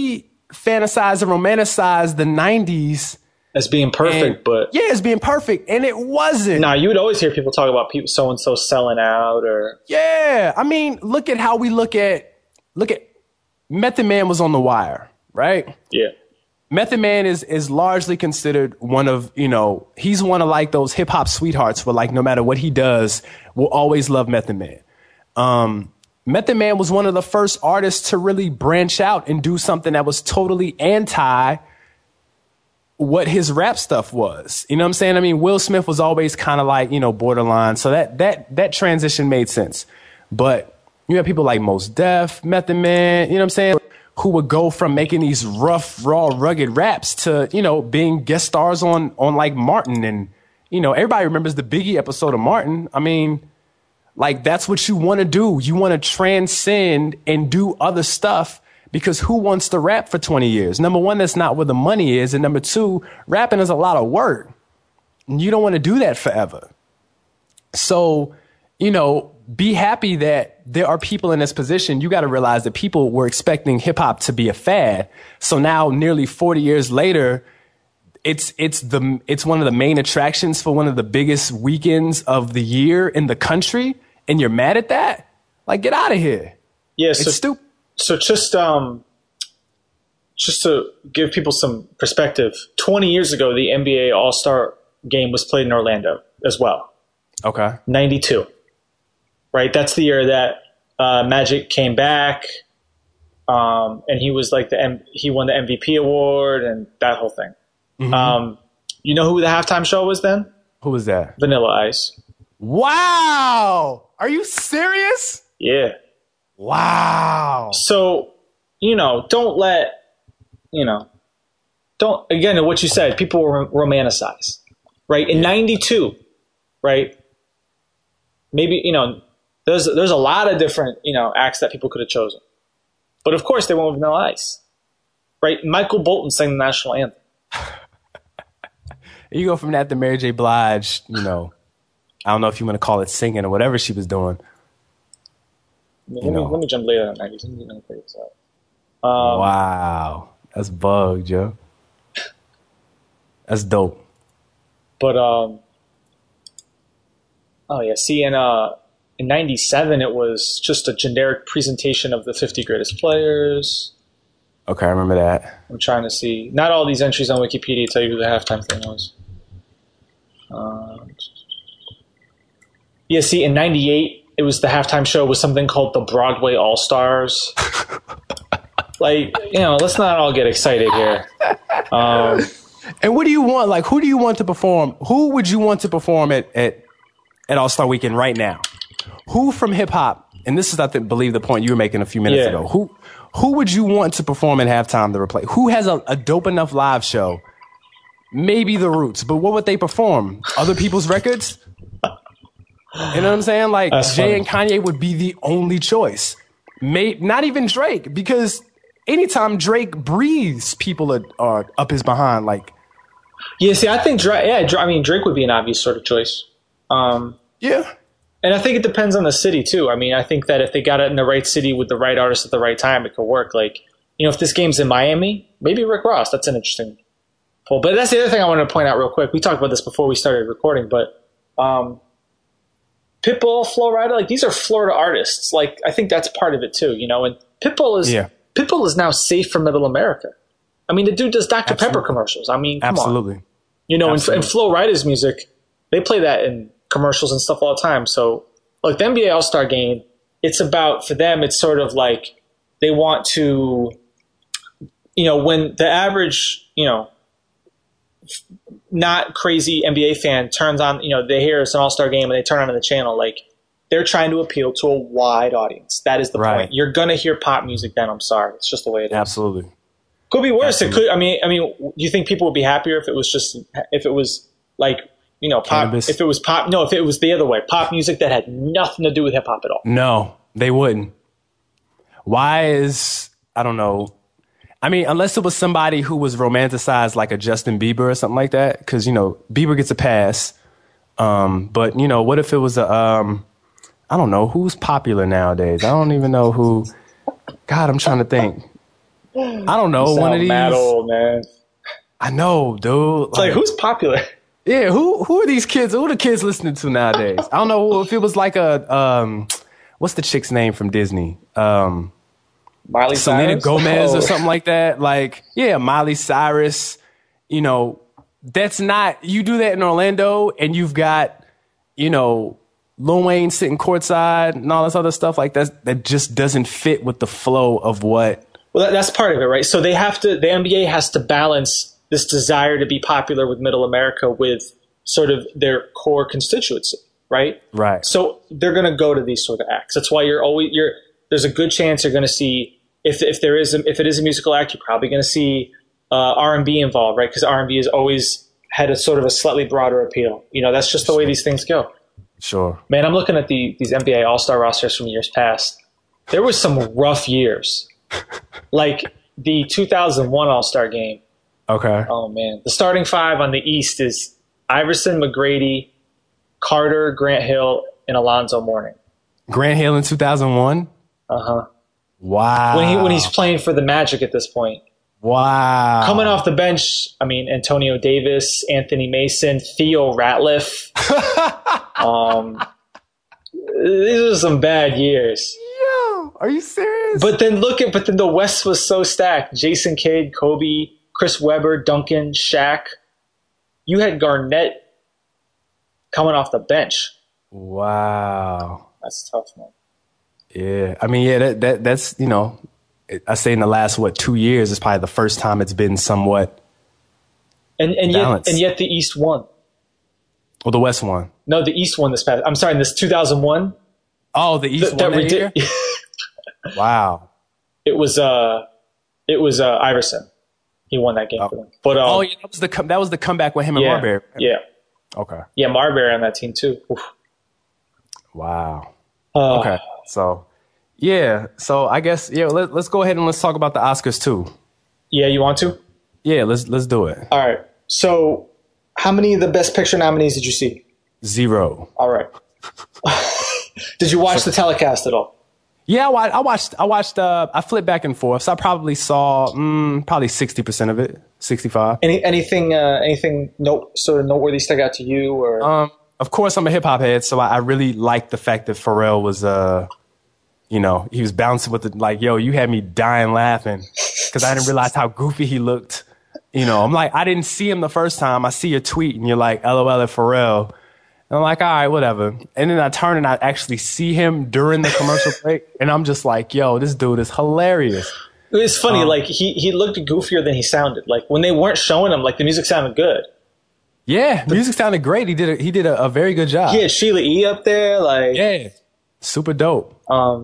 fantasize and romanticize the 90s as being perfect, but yeah, as being perfect, and it wasn't. Nah, you would always hear people talk about people so and so selling out, or yeah. I mean, look at how we look at Method Man was on The Wire, right? Yeah. Method Man is largely considered one of, he's one of like those hip hop sweethearts where like no matter what he does, we'll always love Method Man. Method Man was one of the first artists to really branch out and do something that was totally anti what his rap stuff was. You know what I'm saying? I mean, Will Smith was always kind of like, borderline. So that transition made sense. But you have people like Mos Def, Method Man, you know what I'm saying? Who would go from making these rough, raw, rugged raps to, being guest stars on like Martin. And, everybody remembers the Biggie episode of Martin. I mean, like, that's what you want to do. You want to transcend and do other stuff, because who wants to rap for 20 years? Number one, that's not where the money is. And number two, rapping is a lot of work. And you don't want to do that forever. So, be happy that there are people in this position. You got to realize that people were expecting hip hop to be a fad. So now, nearly 40 years later, it's one of the main attractions for one of the biggest weekends of the year in the country, and you're mad at that? Like, get out of here. Yeah, it's stupid. So just to give people some perspective, 20 years ago, the NBA All-Star game was played in Orlando as well. Okay. 92. Right? That's the year that Magic came back, and he was like he won the MVP award and that whole thing. Mm-hmm. You know who the halftime show was then? Who was that? Vanilla Ice. Wow! Are you serious? Yeah. Wow. So, don't let, again, what you said, people romanticize, right? In 92, right? Maybe, there's a lot of different, acts that people could have chosen. But of course they went with Vanilla Ice, right? Michael Bolton sang the national anthem. You go from that to Mary J. Blige, I don't know if you want to call it singing or whatever she was doing. Let me jump later on 90s. Wow. That's bug, Joe. That's dope. But, oh yeah, see, in 97, it was just a generic presentation of the 50 greatest players. Okay, I remember that. I'm trying to see. Not all these entries on Wikipedia tell you who the halftime thing was. Yeah, see, in 98, it was the halftime show was something called the Broadway All-Stars. Like, let's not all get excited here. And what do you want? Like, who do you want to perform? Who would you want to perform at All-Star Weekend right now? Who from hip-hop, and this is, I believe, the point you were making a few minutes ago. Who would you want to perform at halftime to replace? Who has a dope enough live show? Maybe The Roots, but what would they perform? Other people's records? You know what I'm saying? Like, That's Jay funny. and Kanye would be the only choice. Not even Drake, because anytime Drake breathes, people are up his behind. Like, yeah, see, I think Drake would be an obvious sort of choice. Yeah. And I think it depends on the city, too. I mean, I think that if they got it in the right city with the right artist at the right time, it could work. Like, if this game's in Miami, maybe Rick Ross. That's an interesting pull. But that's the other thing I want to point out real quick. We talked about this before we started recording, but Pitbull, Flo Rida, like, these are Florida artists. Like, I think that's part of it, too, And Pitbull is now safe for Middle America. I mean, the dude does Dr. Pepper commercials. I mean, come on. And Flo Rida's music, they play that in commercials and stuff all the time. So, like, the NBA All-Star Game, it's about, for them, it's sort of like they want to, when the average, not crazy NBA fan turns on, they hear it's an All-Star Game and they turn on the channel, like, they're trying to appeal to a wide audience. That is the point. You're going to hear pop music then. I'm sorry. It's just the way it is. Absolutely. Could be worse. Absolutely. It could. I mean, do you think people would be happier if it was like, pop, Cannabis. if it was the other way, pop music that had nothing to do with hip hop at all? No, they wouldn't. I don't know. I mean, unless it was somebody who was romanticized like a Justin Bieber or something like that, because, Bieber gets a pass. But, what if it was I don't know, who's popular nowadays? I don't even know who. God, I'm trying to think. I don't know, one of these. Mad old, man. I know, dude. It's like who's popular? Yeah, who are these kids? Who are the kids listening to nowadays? I don't know if it was like a what's the chick's name from Disney? Miley Selena Cyrus? Gomez or something like that. Like, yeah, Miley Cyrus. You know, that's not, you do that in Orlando and you've got, you know, Lil Wayne sitting courtside and all this other stuff like that just doesn't fit with the flow of what. Well, that's part of it, right? So the NBA has to balance this desire to be popular with middle America with sort of their core constituency, right? Right. So they're going to go to these sort of acts. That's why there's a good chance you're going to see, if it is a musical act, you're probably going to see R&B involved, right? Because R&B has always had a sort of a slightly broader appeal. You know, that's just the way these things go. Sure. Man, I'm looking at these NBA All-Star rosters from years past. There was some rough years. Like the 2001 All-Star game. Okay. Oh, man. The starting five on the East is Iverson, McGrady, Carter, Grant Hill, and Alonzo Mourning. Grant Hill in 2001? Uh-huh. Wow. When he's playing for the Magic at this point. Wow. Coming off the bench, I mean, Antonio Davis, Anthony Mason, Theo Ratliff. These are some bad years. Yo, are you serious? But then the West was so stacked. Jason Kidd, Kobe, Chris Webber, Duncan, Shaq. You had Garnett coming off the bench. Wow. That's tough, man. Yeah. I mean, yeah, that's, you know, I say in the last, 2 years is probably the first time it's been somewhat balanced. Yet the East won. Well, the West won. No, the East won this past. I'm sorry, in this 2001. Oh, the East won that year? Wow. It was Iverson. He won that game for them. But yeah, that was the comeback with him and Marbury. Yeah. Okay. Yeah, Marbury on that team too. Oof. Wow. Okay. So, yeah. So I guess let's go ahead and let's talk about the Oscars too. Yeah, you want to? Yeah, let's do it. All right. So, how many of the Best Picture nominees did you see? 0. All right. Did you watch the telecast at all? Yeah, I watched. I flipped back and forth, so I probably saw probably 60% of it, 65. Anything sort of noteworthy stuck out to you, or? Of course, I'm a hip hop head, so I really liked the fact that Pharrell was, he was bouncing with it, like, yo, you had me dying laughing because I didn't realize how goofy he looked. You know, I'm like, I didn't see him the first time. I see your tweet, and you're like, LOL at Pharrell. And I'm like, all right, whatever. And then I turn and I actually see him during the commercial break. And I'm just like, yo, this dude is hilarious. It's funny. Like he looked goofier than he sounded. Like when they weren't showing him, like the music sounded good. Yeah. Music sounded great. He did a very good job. He had Sheila E. up there. Like, yeah. Super dope.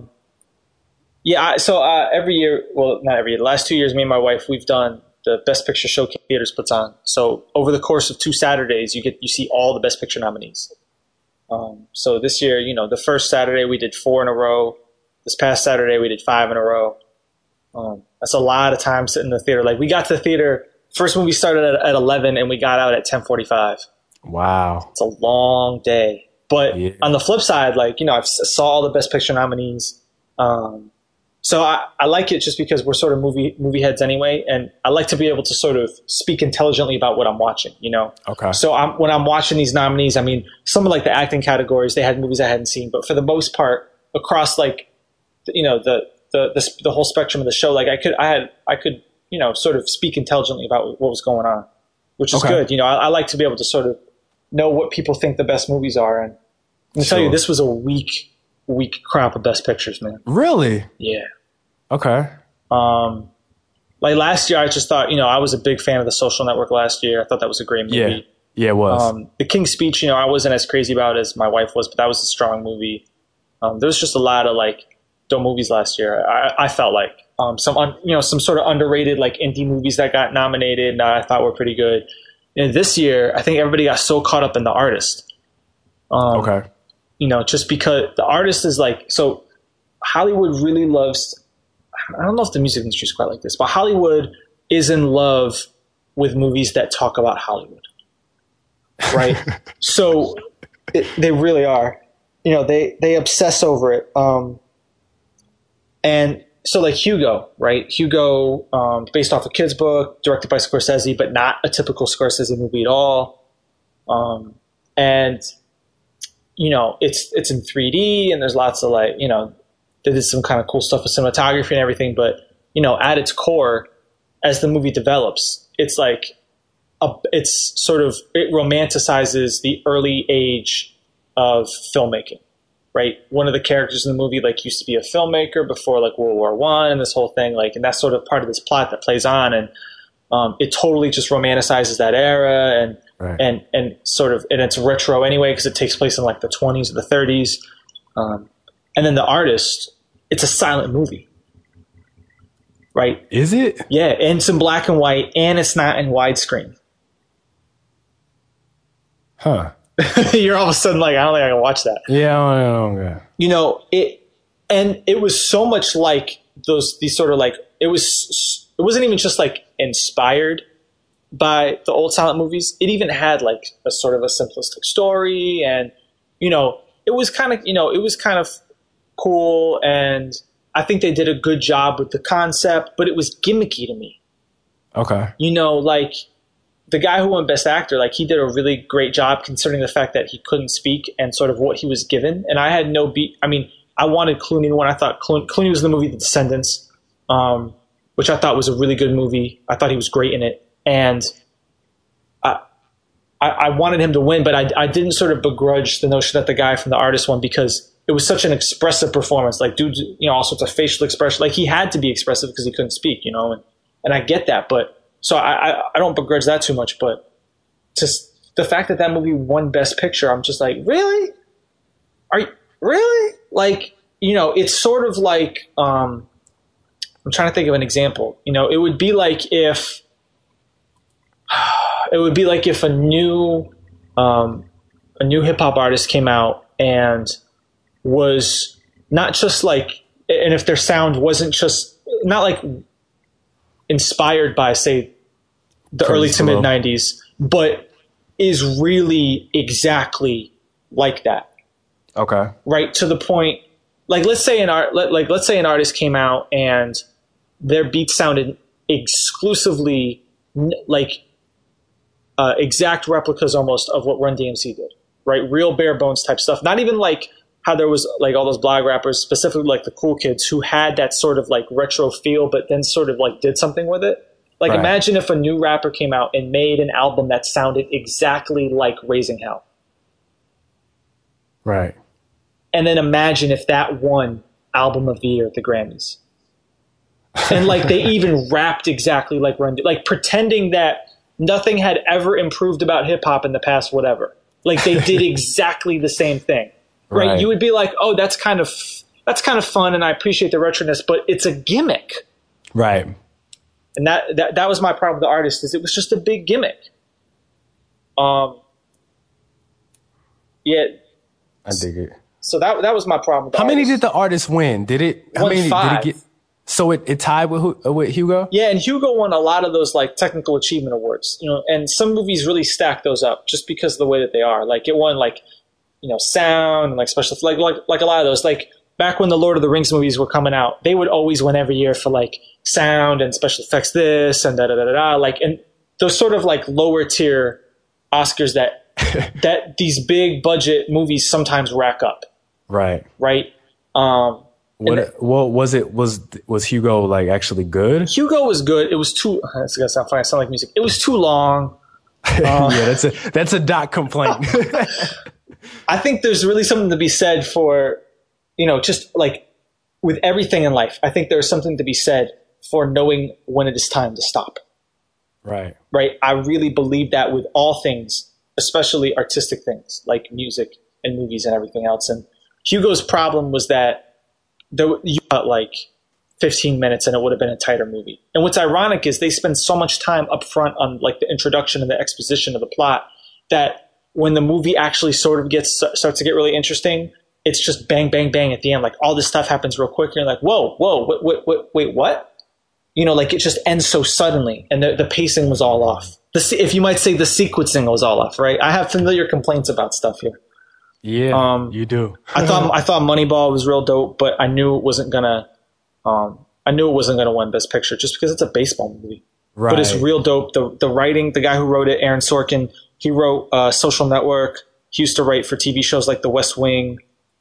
Every year, well, not every year, the last 2 years, me and my wife, we've done the Best Picture show Theaters puts on. So over the course of 2 Saturdays, you see all the Best Picture nominees. So this year, the first Saturday we did 4 in a row. This past Saturday we did 5 in a row. That's a lot of time sitting in the theater. Like we got to the theater, first movie started at 11 and we got out at 10:45. Wow. It's a long day. But on the flip side, I saw all the Best Picture nominees. So I like it just because we're sort of movie heads anyway, and I like to be able to sort of speak intelligently about what I'm watching, Okay. So when I'm watching these nominees, I mean, some of like the acting categories, they had movies I hadn't seen, but for the most part, across the whole spectrum of the show, like I could sort of speak intelligently about what was going on, which is good. I like to be able to sort of know what people think the best movies are, and I'm tell you, this was a weak crop of Best Pictures, man. Really? Yeah. Okay. Like last year, I just thought, I was a big fan of The Social Network last year. I thought that was a great movie. Yeah, it was. The King's Speech, I wasn't as crazy about as my wife was, but that was a strong movie. There was just a lot of dope movies last year. I felt like some sort of underrated indie movies that got nominated and I thought were pretty good. And this year, I think everybody got so caught up in The Artist. Okay. Just because The Artist is so Hollywood really loves, I don't know if the music industry is quite like this, but Hollywood is in love with movies that talk about Hollywood, right? So they really are, they obsess over it. And so like Hugo, right? Hugo, based off a kid's book, directed by Scorsese, but not a typical Scorsese movie at all. And you know, it's in 3D, and there's lots of like, you know, they did some kind of cool stuff with cinematography and everything. But you know, at its core, as the movie develops, it's like it romanticizes the early age of filmmaking. Right, one of the characters in the movie like used to be a filmmaker before like World War I, and this whole thing, like, and that's sort of part of this plot that plays on, and it totally just romanticizes that era, and right. and sort of, and it's retro anyway because it takes place in like the 20s or the 30s, and then The Artist, it's a silent movie, right? Is it? Yeah, and it's in black and white, and it's not in widescreen. Huh. You're all of a sudden like, I don't think I can watch that. Yeah, I don't know. You know, it was so much like these sort of like, it wasn't even just like inspired by the old silent movies. It even had like a sort of a simplistic story, and you know, it was kind of cool, and I think they did a good job with the concept, but it was gimmicky to me. Okay. You know, like, the guy who won Best Actor, like, he did a really great job considering the fact that he couldn't speak and sort of what he was given. And I had no beat. I mean, I wanted Clooney to win. I thought Clooney was in the movie The Descendants, which I thought was a really good movie. I thought he was great in it. And I wanted him to win, but I didn't sort of begrudge the notion that the guy from The Artist won because it was such an expressive performance. Like, dude, you know, all sorts of facial expression. Like, he had to be expressive because he couldn't speak, you know, and I get that, but so I don't begrudge that too much, but just the fact that that movie won Best Picture, I'm just like, really? Are you really? Like, you know, it's sort of like, I'm trying to think of an example. You know, it would be like if a new hip hop artist came out and was not just like, and if their sound wasn't just not like inspired by, say, the early to mid 90s, but is really exactly like that. Okay. Right, to the point, like, let's say an artist came out and their beats sounded exclusively like exact replicas almost of what Run DMC did, right? Real bare bones type stuff. Not even like how there was like all those blog rappers, specifically like the Cool Kids, who had that sort of like retro feel, but then sort of like did something with it. Like, right. Imagine if a new rapper came out and made an album that sounded exactly like Raising Hell. Right. And then imagine if that won Album of the Year at the Grammys. And like they even rapped exactly like Run, like pretending that nothing had ever improved about hip hop in the past, whatever. Like they did exactly the same thing. Right? You would be like, oh, that's kind of fun, and I appreciate the retroness, but it's a gimmick. Right. And that was my problem with The Artist, is it was just a big gimmick. Yeah. I dig it. So that was my problem with The How Artist. many did The Artist win? Did it? How many 5. did it get? So it tied with Hugo? Yeah, and Hugo won a lot of those like technical achievement awards, you know, and some movies really stack those up just because of the way that they are. Like it won like, you know, sound and like special, like a lot of those, like back when the Lord of the Rings movies were coming out, they would always win every year for like sound and special effects, this and da. Like, and those sort of like lower tier Oscars that these big budget movies sometimes rack up. Right. Right. What was Hugo like actually good? Hugo was good. It was too. It's gonna sound funny. I sound like music. It was too long. Yeah, that's a Doc complaint. I think there's really something to be said for, you know, just like with everything in life. I think there's something to be said for knowing when it is time to stop. Right. Right. I really believe that with all things, especially artistic things like music and movies and everything else. And Hugo's problem was that you got like 15 minutes and it would have been a tighter movie. And what's ironic is they spend so much time up front on like the introduction and the exposition of the plot that when the movie actually sort of starts to get really interesting, it's just bang, bang, bang at the end. Like all this stuff happens real quick. And you're like, whoa, wait, what? You know, like it just ends so suddenly and the pacing was all off. If you might say the sequencing was all off, right? I have familiar complaints about stuff here. Yeah, you do. I thought Moneyball was real dope, but I knew it wasn't gonna I knew it wasn't going to win Best Picture just because it's a baseball movie. Right. But it's real dope. The writing, the guy who wrote it, Aaron Sorkin, he wrote Social Network. He used to write for TV shows like The West Wing.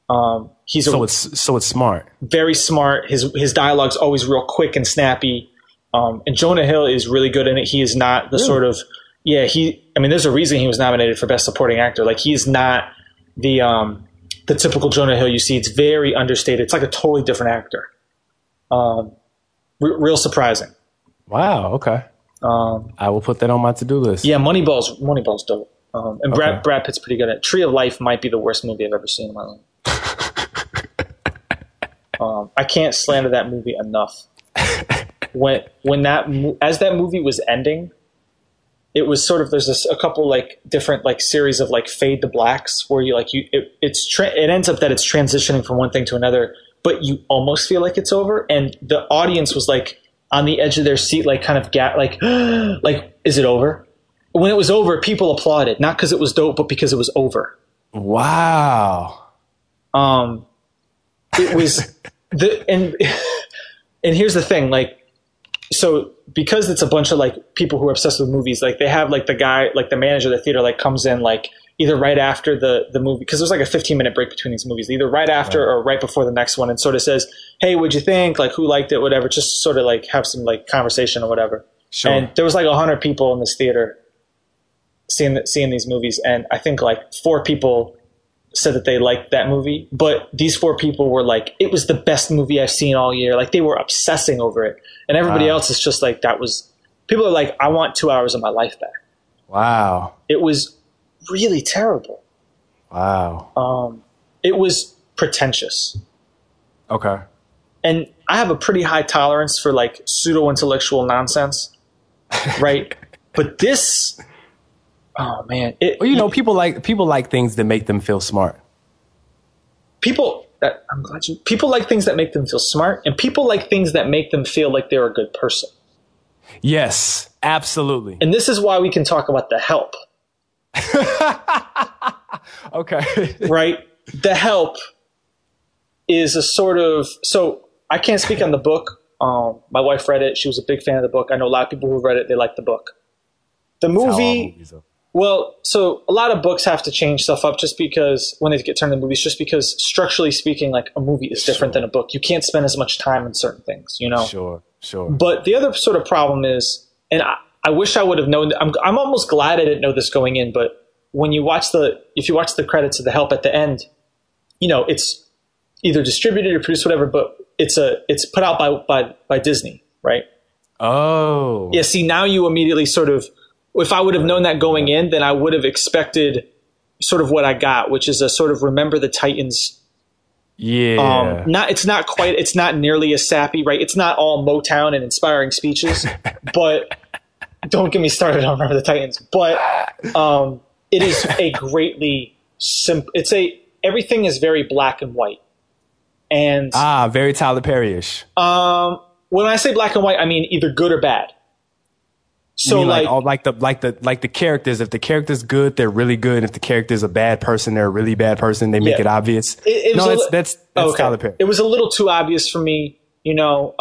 It's smart. Very smart. His dialogue's always real quick and snappy. And Jonah Hill is really good in it. He is not the sort of there's a reason he was nominated for Best Supporting Actor. Like, he's not the typical Jonah Hill you see. It's very understated. It's like a totally different actor. Real surprising. Wow. Okay. I will put that on my to-do list. Yeah, Moneyball's dope. And Brad Pitt's pretty good at it. Tree of Life might be the worst movie I've ever seen in my life. I can't slander that movie enough. As that movie was ending, it was sort of, there's a couple like different like series of like fade to blacks where it ends up that it's transitioning from one thing to another, but you almost feel like it's over, and the audience was like on the edge of their seat, like kind of like is it over? When it was over, people applauded, not because it was dope, but because it was over. Wow. It was and here's the thing, like, so because it's a bunch of like people who are obsessed with movies, like they have like the guy, like the manager of the theater, like comes in like either right after the movie, because there's like a 15-minute break between these movies, either right after or right before the next one, and sort of says, hey, what'd you think? Like, who liked it? Whatever. Just sort of like have some like conversation or whatever. Sure. And there was like 100 people in this theater seeing these movies, and I think like 4 people said that they liked that movie, but these 4 people were like, it was the best movie I've seen all year. Like, they were obsessing over it, and everybody else is just like, people are like, I want 2 hours of my life back. Wow. It was really terrible. Wow. It was pretentious. Okay. And I have a pretty high tolerance for like pseudo intellectual nonsense, right? But this, oh man! People like things that make them feel smart. People like things that make them feel smart, and people like things that make them feel like they're a good person. Yes, absolutely. And this is why we can talk about The Help. Okay. Right? The Help is a sort of, so I can't speak on the book. My wife read it. She was a big fan of the book. I know a lot of people who read it. They like the book. The movie, well, so a lot of books have to change stuff up just because when they get turned into movies, just because structurally speaking, like a movie is different than a book. You can't spend as much time on certain things, you know? Sure. But the other sort of problem is, and I wish I would have known, I'm almost glad I didn't know this going in, but when you watch if you watch the credits of The Help at the end, you know, it's either distributed or produced, whatever, but it's put out by Disney, right? Oh. Yeah, see, now you immediately sort of, if I would have known that going in, then I would have expected sort of what I got, which is a sort of Remember the Titans. Yeah. It's not nearly as sappy, right? It's not all Motown and inspiring speeches, but don't get me started on Remember the Titans. But it is a greatly simple. Everything is very black and white, and very Tyler Perry-ish. When I say black and white, I mean either good or bad. So like the characters. If the character's good, they're really good. If the character's a bad person, they're a really bad person. They make it obvious. That's Tyler Perry. It was a little too obvious for me. You know,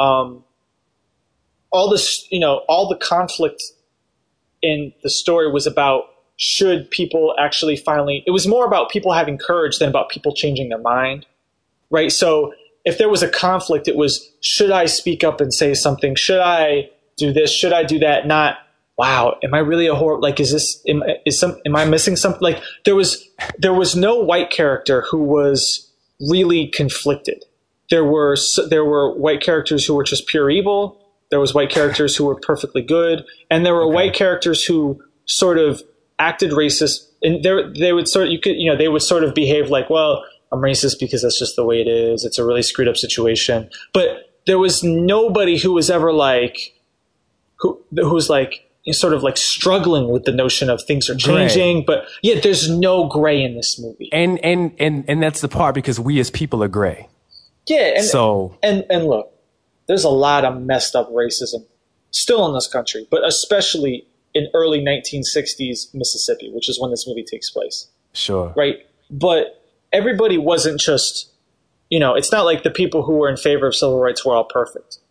all this. You know, all the conflict in the story was about should people actually finally. It was more about people having courage than about people changing their mind, right? So if there was a conflict, it was should I speak up and say something? Should I do this? Should I do that? Not. Wow, am I really a horror? Like, am I missing something? Like, there was no white character who was really conflicted. There were white characters who were just pure evil. There was white characters who were perfectly good, and there were white characters who sort of acted racist. And they would sort of behave like, well, I'm racist because that's just the way it is. It's a really screwed up situation. But there was nobody who was ever like, who was like, sort of like struggling with the notion of things are changing, but yeah, there's no gray in this movie. And that's the part, because we as people are gray. Yeah. And look, there's a lot of messed up racism still in this country, but especially in early 1960s Mississippi, which is when this movie takes place. Sure. Right. But everybody wasn't just, you know, it's not like the people who were in favor of civil rights were all perfect.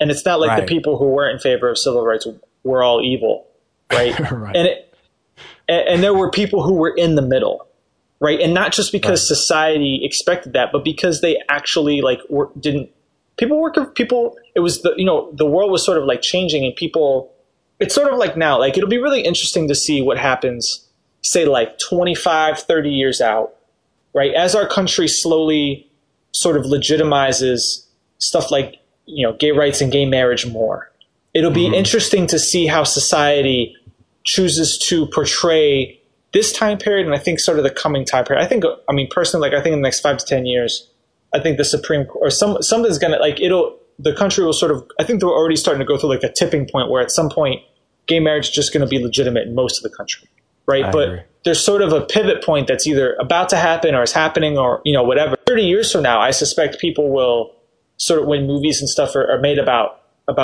And it's not like the Right. people who weren't in favor of civil rights were all evil, right? Right. And there were people who were in the middle, right? And not just because Right. society expected that, but because they actually like didn't. People. It was the world was sort of like changing, and people. It's sort of like now, like it'll be really interesting to see what happens, say like 25, 30 years out, right? As our country slowly sort of legitimizes stuff like, gay rights and gay marriage more. It'll be interesting to see how society chooses to portray this time period, and I think sort of the coming time period. Personally, like I think in the next 5 to 10 years, I think the Supreme Court or something's gonna the country will sort of. I think they're already starting to go through like a tipping point where at some point, gay marriage is just going to be legitimate in most of the country, right? I But agree. there's sort of a pivot point that's either about to happen or is happening or whatever. 30 years from now, I suspect people will sort of, when movies and stuff are made about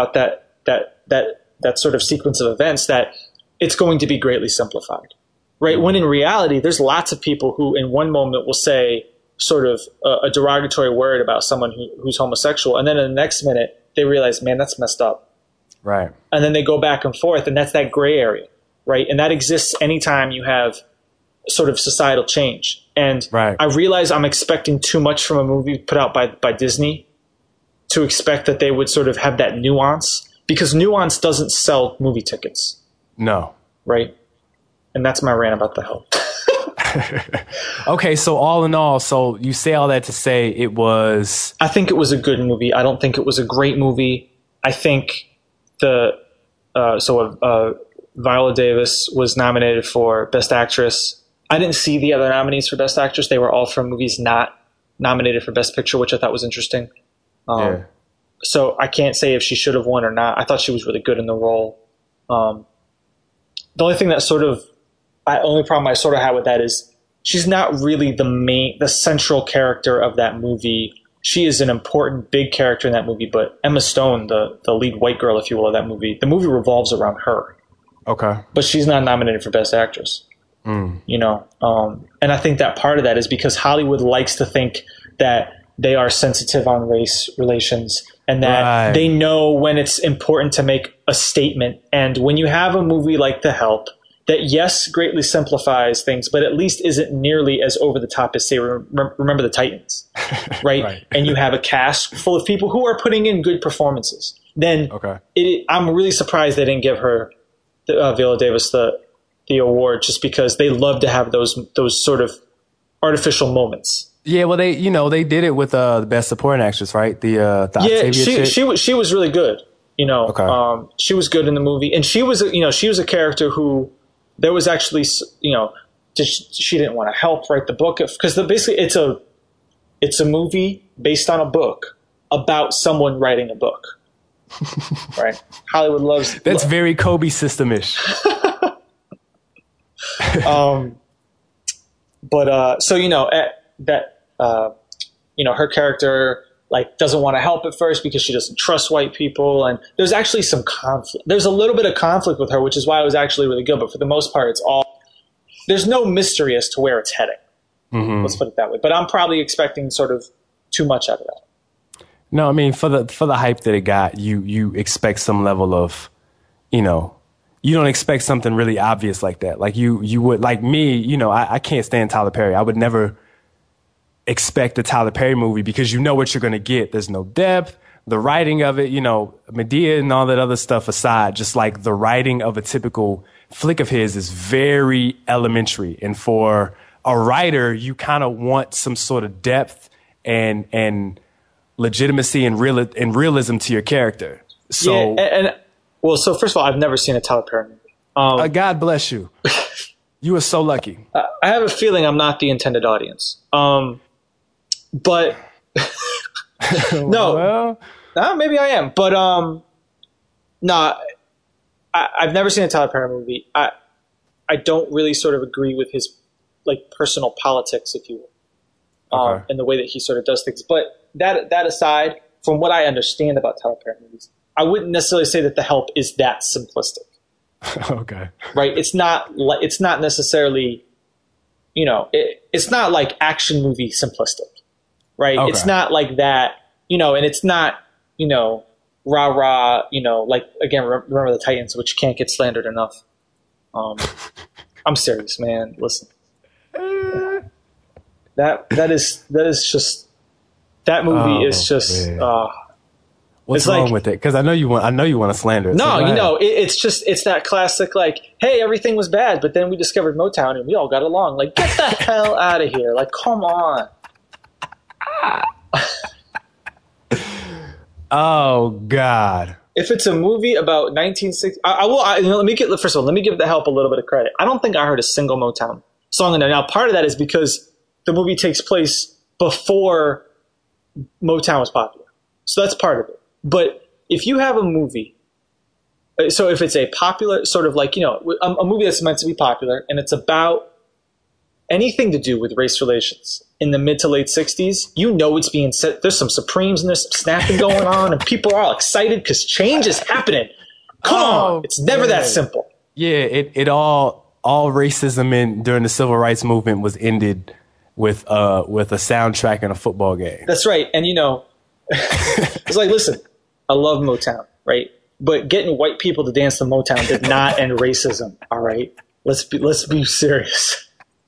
that sort of sequence of events, that it's going to be greatly simplified, right? When in reality, there's lots of people who in one moment will say sort of a derogatory word about someone who's homosexual, and then in the next minute they realize, man, that's messed up. Right. And then they go back and forth, and that's that gray area, right? And that exists anytime you have sort of societal change. And Right. I realize I'm expecting too much from a movie put out by Disney to expect that they would sort of have that nuance, because nuance doesn't sell movie tickets, No. right? And that's my rant about The Help. Okay, so all in all, so you say all that to say it was I think it was a good movie. I don't think it was a great movie. I think Viola Davis was nominated for Best Actress. I didn't see the other nominees for Best Actress. They were all from movies not nominated for Best Picture, which I thought was interesting. yeah. So I can't say if she should have won or not. I thought she was really good in the role. The only thing that only problem I sort of had with that is she's not really the central character of that movie. She is an important, big character in that movie, but Emma Stone, the lead white girl, if you will, of that movie, the movie revolves around her. Okay. But she's not nominated for Best Actress. And I think that part of that is because Hollywood likes to think that they are sensitive on race relations and that Right. they know when it's important to make a statement. And when you have a movie like The Help that, yes, greatly simplifies things, but at least isn't nearly as over the top as, say, Remember the Titans, right? Right. And you have a cast full of people who are putting in good performances. Then Okay. I'm really surprised they didn't give her, Viola Davis, the award, just because they love to have those sort of artificial moments. Yeah, well, they did it with the Best Supporting Actress, right? The Octavia chick. she was really good. Okay. She was good in the movie, and she was a character who there was actually she didn't want to help write the book because basically it's a movie based on a book about someone writing a book, right? Hollywood loves That's very Kobe system-ish. Her character like doesn't want to help at first because she doesn't trust white people, and there's actually some conflict. There's a little bit of conflict with her, which is why it was actually really good. But for the most part, there's no mystery as to where it's heading. Mm-hmm. Let's put it that way. But I'm probably expecting sort of too much out of that. No, I mean for the hype that it got, you expect some level of, you don't expect something really obvious like that. Like you would, like me, I can't stand Tyler Perry. I would never expect a Tyler Perry movie because you know what you're going to get. There's no depth. The writing of it, Medea and all that other stuff aside, just like the writing of a typical flick of his is very elementary. And for a writer, you kind of want some sort of depth and legitimacy and realism to your character. So, so first of all, I've never seen a Tyler Perry movie. God bless you. You are so lucky. I have a feeling I'm not the intended audience. But no, maybe I am. But I've never seen a Tyler Perry movie. I don't really sort of agree with his like personal politics, if you will, and the way that he sort of does things. But that aside, from what I understand about Tyler Perry movies, I wouldn't necessarily say that The Help is that simplistic. Okay. Right. It's not necessarily, it's not like action movie simplistic, right? Okay. It's not like that, and it's not, rah rah, like again, remember the Titans, which can't get slandered enough. I'm serious, man. Listen, that is just that movie is just. What's wrong with it? Because I know you want to slander it. No, it's that classic like, hey, everything was bad, but then we discovered Motown and we all got along. Like, get the hell out of here! Like, come on. Oh God. If it's a movie about 1960, let me give the help a little bit of credit. I don't think I heard a single Motown song in there. Now, part of that is because the movie takes place before Motown was popular, so that's part of it. But if you have a movie, so if it's a popular sort of like a movie that's meant to be popular and it's about anything to do with race relations in the mid to late 60s, it's being said. There's some Supremes and there's some snapping going on, and people are all excited because change is happening. Come on, it's never that simple. Yeah, it all racism during the civil rights movement was ended with a soundtrack and a football game. That's right, and it's like, listen, I love Motown, right? But getting white people to dance to Motown did not end racism. All right, let's be serious.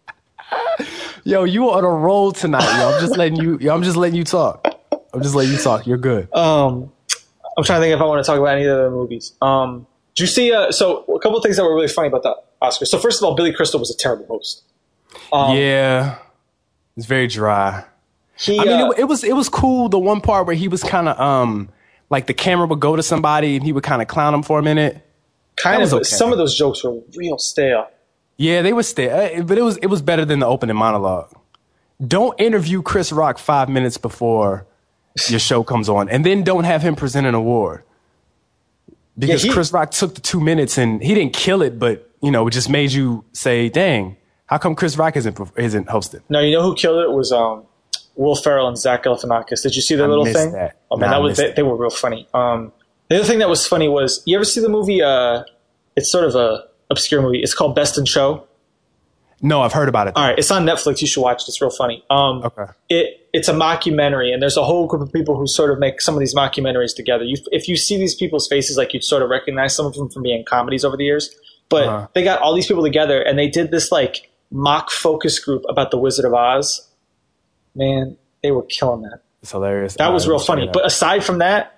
Yo, you are on a roll tonight. Yo, I'm just letting you talk. You're good. I'm trying to think if I want to talk about any of the movies. Did you see? So a couple of things that were really funny about the Oscars. So first of all, Billy Crystal was a terrible host. Yeah, it's very dry. It was cool. The one part where he was kind of like the camera would go to somebody and he would kind of clown him for a minute. Okay. Some of those jokes were real stale. Yeah, they were stale, but it was better than the opening monologue. Don't interview Chris Rock 5 minutes before your show comes on, and then don't have him present an award. Because Chris Rock took the 2 minutes and he didn't kill it, but it just made you say, "Dang, how come Chris Rock isn't hosted?" No, you know who killed it was Will Ferrell and Zach Galifianakis. Did you see their little thing? That. Oh man, they were real funny. The other thing that was funny was, you ever see the movie? It's sort of a obscure movie. It's called Best in Show. No, I've heard about it. All right, it's on Netflix. You should watch it. It's real funny. Okay. It's a mockumentary, and there's a whole group of people who sort of make some of these mockumentaries together. If you see these people's faces, like, you'd sort of recognize some of them from being comedies over the years. But they got all these people together, and they did this like mock focus group about the Wizard of Oz. Man, they were killing that. It's hilarious. That was real funny. But aside from that,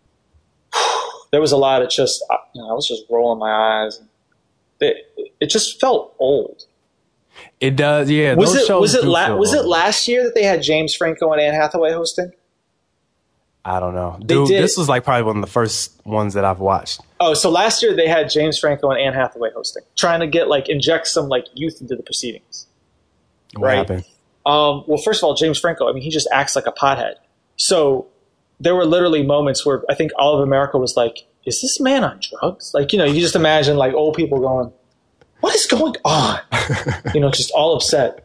there was a lot of just, I was just rolling my eyes. It just felt old. It does, yeah. Was it last year that they had James Franco and Anne Hathaway hosting? I don't know. Dude, this was like probably one of the first ones that I've watched. Oh, so last year they had James Franco and Anne Hathaway hosting, trying to inject some youth into the proceedings. What happened? Well, first of all, James Franco, he just acts like a pothead. So there were literally moments where I think all of America was like, is this man on drugs? You just imagine old people going, what is going on? Just all upset.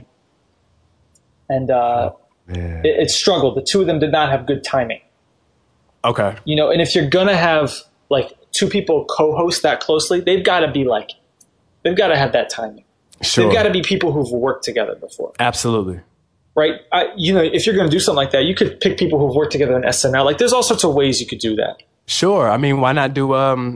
It struggled. The two of them did not have good timing. Okay. And if you're going to have two people co-host that closely, they've got to be they've got to have that timing. Sure. They've got to be people who've worked together before. Absolutely. Right? If you're going to do something like that, you could pick people who've worked together in SNL. There's all sorts of ways you could do that. Sure. Why not do,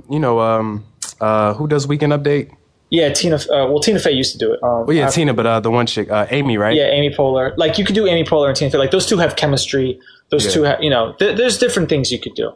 who does Weekend Update? Yeah, Tina Fey used to do it. Tina, but the one chick, Amy, right? Yeah, Amy Poehler. You could do Amy Poehler and Tina Fey. Those two have chemistry. Those two have, there's different things you could do.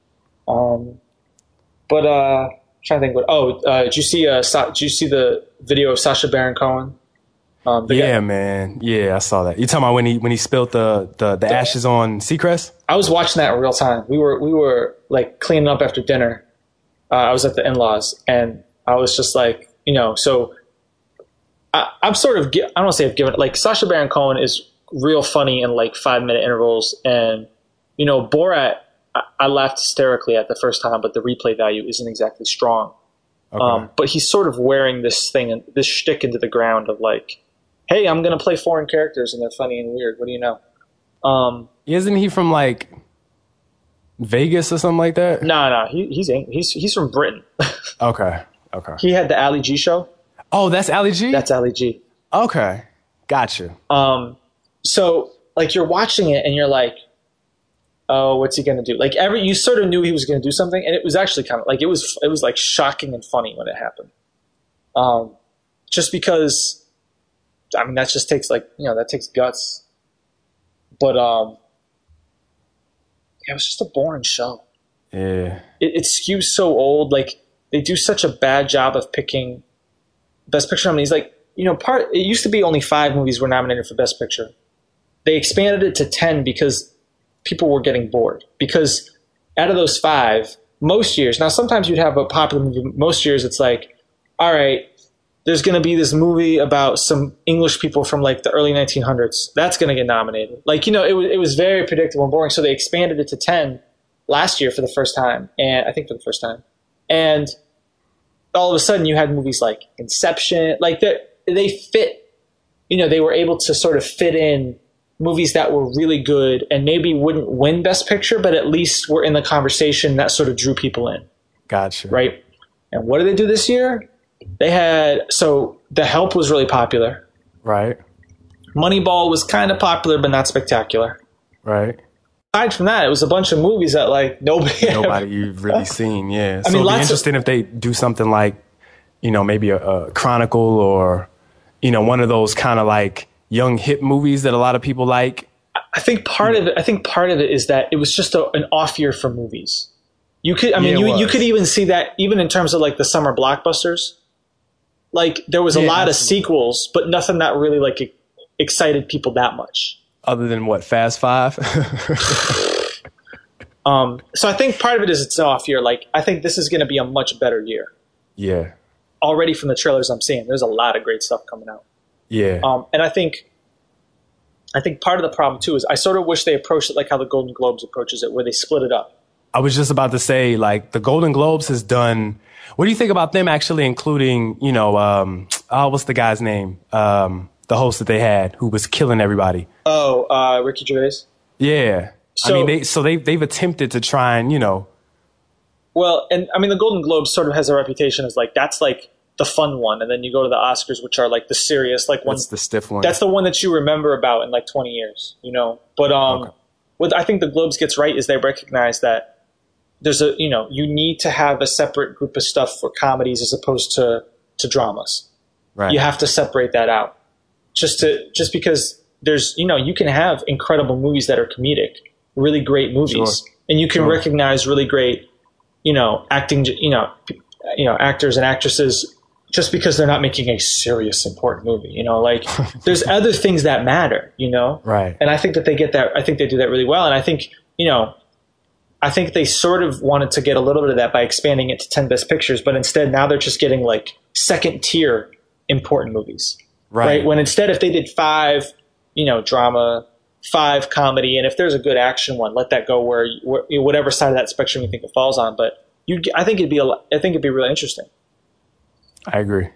I'm trying to think did you see the video of Sacha Baron Cohen? Man. Yeah, I saw that. You talking about when he spilled the ashes on Seacrest? I was watching that in real time. We were cleaning up after dinner. I was at the in-laws, and I was just so I'm sort of, I don't want to say I've given it, Sacha Baron Cohen is real funny in 5-minute intervals. And, Borat, I laughed hysterically at the first time, but the replay value isn't exactly strong. Okay. But he's sort of wearing this shtick into the ground of hey, I'm going to play foreign characters and they're funny and weird. What do you know? Isn't he from Vegas or something like that? No, he's from Britain. Okay. He had the Ali G show. Oh, that's Ali G? That's Ali G. Okay. Gotcha. So you're watching it and you're oh, what's he going to do? Like you sort of knew he was going to do something, and it was actually kind of like it was like shocking and funny when it happened. Just because, I mean, that just takes that takes guts. But it was just a boring show. Yeah, it skews so old. Like they do such a bad job of picking Best Picture nominees. Like it used to be only 5 movies were nominated for Best Picture. They expanded it to 10 because people were getting bored. Because out of those 5, most years, now sometimes you'd have a popular movie, most years it's like, all right, there's going to be this movie about some English people from like the early 1900s. That's going to get nominated. Like, it was very predictable and boring. So they expanded it to 10 last year for the first time. And I think for the first time. And all of a sudden you had movies like Inception, like they fit, they were able to sort of fit in movies that were really good and maybe wouldn't win Best Picture, but at least were in the conversation that sort of drew people in. Gotcha. Right. And what did they do this year? They had, so The Help was really popular. Right. Moneyball was kind of popular, but not spectacular. Right. Aside from that, it was a bunch of movies that like nobody you've really seen. Yeah. I So mean, it'd be interesting if they do something like, maybe a Chronicle or, one of those kind of like young hip movies that a lot of people like. I think part of it is that it was just an off year for movies. You could even see that even in terms of like the summer blockbusters. Like there was a lot of sequels, but nothing that really like excited people that much. Other than what, Fast Five? So I think part of it is it's an off year. Like I think this is going to be a much better year. Yeah. Already from the trailers I'm seeing, there's a lot of great stuff coming out. Yeah. And I think part of the problem too is I sort of wish they approached it like how the Golden Globes approaches it, where they split it up. I was just about to say, like, the Golden Globes has done. What do you think about them actually including, what's the guy's name? The host that they had who was killing everybody. Oh, Ricky Gervais. Yeah. So, they've attempted to try and, Well, and I mean, the Golden Globes sort of has a reputation as like, that's like the fun one. And then you go to the Oscars, which are like the serious, like one. That's the stiff one. That's the one that you remember about in like 20 years, But Okay. What I think the Globes gets right is they recognize that there's you need to have a separate group of stuff for comedies as opposed to dramas. Right. You have to separate that out. Just because there's, you can have incredible movies that are comedic, really great movies, Sure. and you can recognize really great, acting, actors and actresses just because they're not making a serious, important movie, like there's other things that matter, Right. And I think that they get that. I think they do that really well. And I think, I think they sort of wanted to get a little bit of that by expanding it to 10 Best Pictures, but instead now they're just getting like second tier important movies. Right. When instead, if they did 5, drama, 5 comedy, and if there's a good action one, let that go where whatever side of that spectrum you think it falls on. But I think it'd be really interesting. I agree.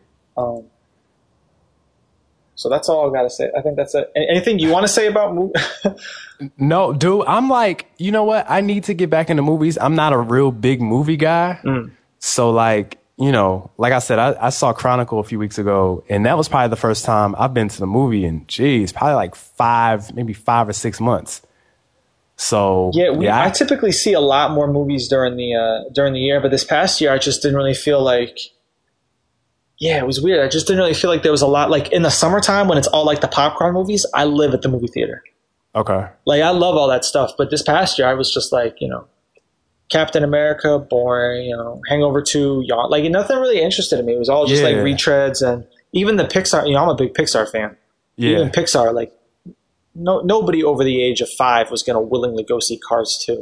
So that's all I've got to say. I think that's it. Anything you want to say about movies? No, dude, I'm like, you know what? I need to get back into movies. I'm not a real big movie guy. So like, like I said, I saw Chronicle a few weeks ago, and that was probably the first time I've been to the movie in, probably like 5 or 6 months. So I typically see a lot more movies during the year, but this past year I just didn't really feel like. Yeah, it was weird. I just didn't really feel like there was a lot. Like in the summertime when it's all like the popcorn movies, I live at the movie theater. Okay. Like I love all that stuff, but this past year I was just like, Captain America, boring. Hangover 2, yawn. Like nothing really interested in me. It was all just like retreads, and even the Pixar. I'm a big Pixar fan. Yeah. Even Pixar, like nobody over the age of 5 was going to willingly go see Cars 2.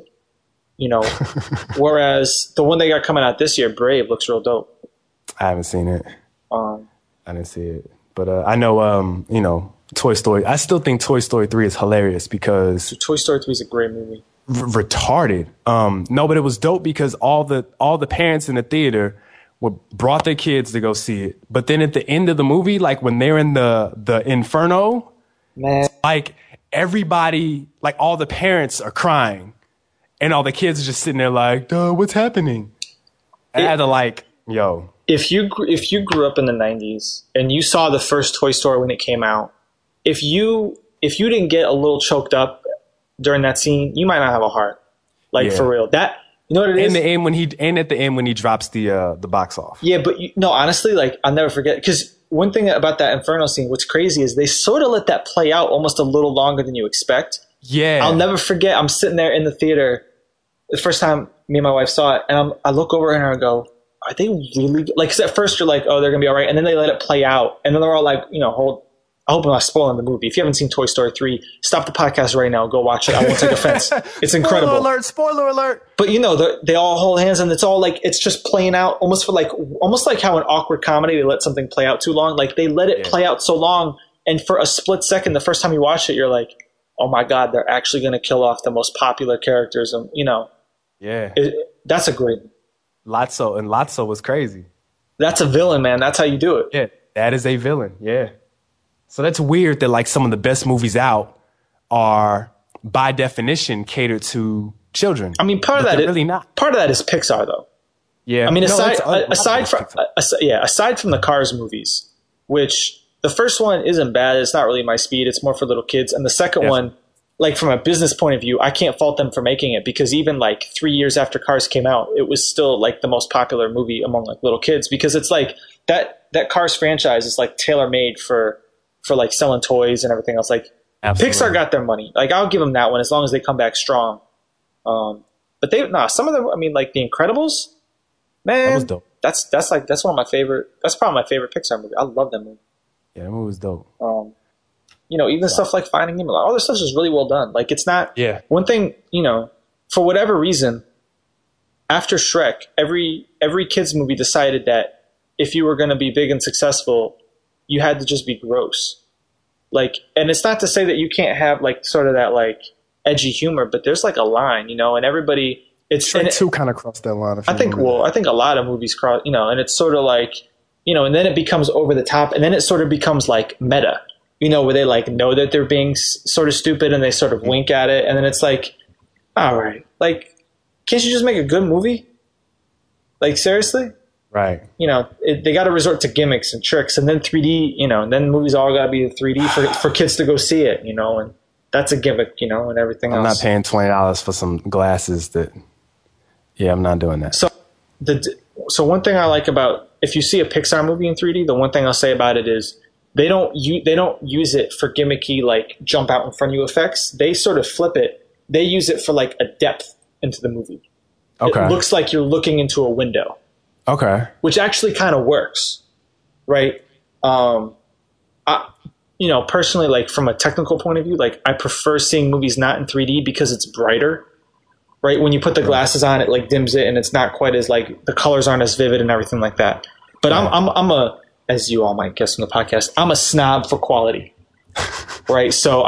Whereas the one they got coming out this year, Brave, looks real dope. I haven't seen it. I didn't see it, but I know, Toy Story. I still think Toy Story 3 is hilarious because Toy Story 3 is a great movie. Retarded. No, but it was dope because all the parents in the theater brought their kids to go see it. But then at the end of the movie, like when they're in the Inferno, man, like everybody, like all the parents are crying, and all the kids are just sitting there like, "Duh, what's happening?" I had to like, yo. If you grew up in the 90s and you saw the first Toy Story when it came out, if you didn't get a little choked up during that scene, you might not have a heart. Like for real. That, you know what it is? And at the end when he drops the box off. Yeah, but no, honestly, like I'll never forget, because one thing about that Inferno scene, what's crazy is they sort of let that play out almost a little longer than you expect. Yeah. I'll never forget. I'm sitting there in the theater the first time me and my wife saw it, and I look over at her and go, are they really like? Because at first you're like, oh, they're gonna be all right, and then they let it play out, and then they're all like, you know, I hope I'm not spoiling the movie. If you haven't seen Toy Story 3, stop the podcast right now. Go watch it. I won't take offense. It's incredible. Spoiler alert. But you know, they all hold hands, and it's all like, it's just playing out almost like how in awkward comedy they let something play out too long. Like they let it play out so long, and for a split second, the first time you watch it, you're like, oh my God, they're actually going to kill off the most popular characters. And you know, that's a great. Lotso was crazy. That's a villain, man. That's how you do it. Yeah, that is a villain. Yeah. So that's weird that like some of the best movies out are by definition catered to children. I mean, part of that really not. Part of that is Pixar, though. Yeah. I mean, aside from the Cars movies, which the first one isn't bad. It's not really my speed. It's more for little kids. And the second one, like from a business point of view, I can't fault them for making it, because even like 3 years after Cars came out, it was still like the most popular movie among like little kids, because it's like that Cars franchise is like tailor made for like selling toys and everything else. Like Pixar got their money. Like I'll give them that one as long as they come back strong. But some of them, I mean, like The Incredibles, man, that was dope. That's one of my favorite. That's probably my favorite Pixar movie. I love that movie. Yeah, that movie was dope. You know, even stuff like Finding Nemo, all this stuff is really well done. Like it's not one thing, you know, for whatever reason, after Shrek, every kids movie decided that if you were going to be big and successful, you had to just be gross. Like, and it's not to say that you can't have like sort of that like edgy humor, but there's like a line, you know, and everybody, Shrek 2 kind of crossed that line. I think a lot of movies cross, you know, and it's sort of like, you know, and then it becomes over the top, and then it sort of becomes like meta, you know, where they like know that they're being sort of stupid and they sort of wink at it. And then it's like, all right, like, can't you just make a good movie? Like, seriously? Right. You know, they got to resort to gimmicks and tricks, and then 3D, you know, and then movies all got to be 3D for kids to go see it, you know, and that's a gimmick, you know, and everything else. I'm not paying $20 for some glasses I'm not doing that. So one thing I like about, if you see a Pixar movie in 3D, the one thing I'll say about it is they don't use it for gimmicky, like jump out in front of you effects. They sort of flip it. They use it for like a depth into the movie. Okay. It looks like you're looking into a window. Okay. Which actually kind of works, right? You know, personally, like from a technical point of view, like I prefer seeing movies not in 3D because it's brighter, right? When you put the glasses on, it like dims it, and it's not quite as like the colors aren't as vivid and everything like that. But I'm a, as you all might guess on the podcast, I'm a snob for quality, right? So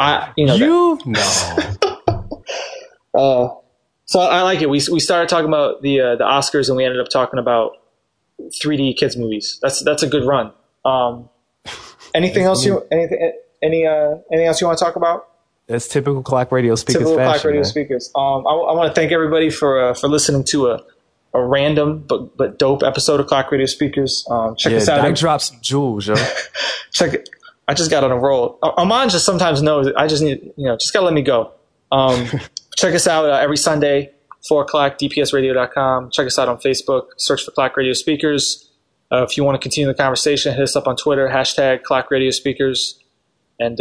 so I like it. We started talking about the Oscars, and we ended up talking about 3D kids movies. That's a good run. Anything else any else you want to talk about? It's typical Clock Radio Speakers. Typical Clock Radio Speakers. I want to thank everybody for listening to a random but dope episode of Clock Radio Speakers. Check us out. I dropped some jewels, yo. Check it. I just got on a roll. Armand just sometimes knows. I just need, just gotta let me go. Check us out every Sunday, 4 o'clock, dpsradio.com. Check us out on Facebook. Search for Clock Radio Speakers. If you want to continue the conversation, hit us up on Twitter, # Clock Radio Speakers. And,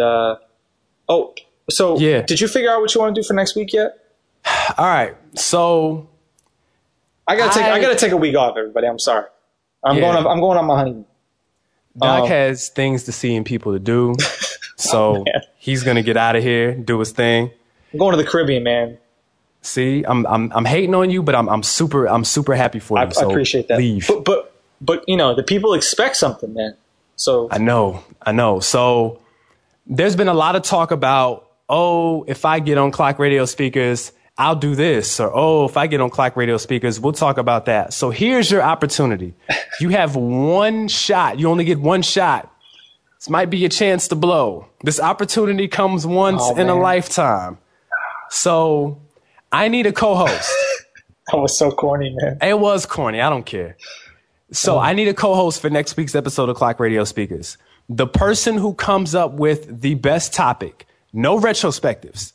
did you figure out what you want to do for next week yet? All right. So I gotta take a week off, everybody. I'm sorry. I'm going on my honeymoon. Doc has things to see and people to do. So he's going to get out of here, do his thing. I'm going to the Caribbean, man. See, I'm hating on you, but I'm super happy for you. I appreciate that. Leave. But the people expect something, man. So I know. So there's been a lot of talk about, if I get on Clock Radio Speakers, I'll do this, or if I get on Clock Radio Speakers, we'll talk about that. So here's your opportunity. You have one shot. You only get one shot. This might be your chance to blow. This opportunity comes once in a lifetime. So I need a co-host. That was so corny, man. It was corny. I don't care. So I need a co-host for next week's episode of Clock Radio Speakers. The person who comes up with the best topic, no retrospectives,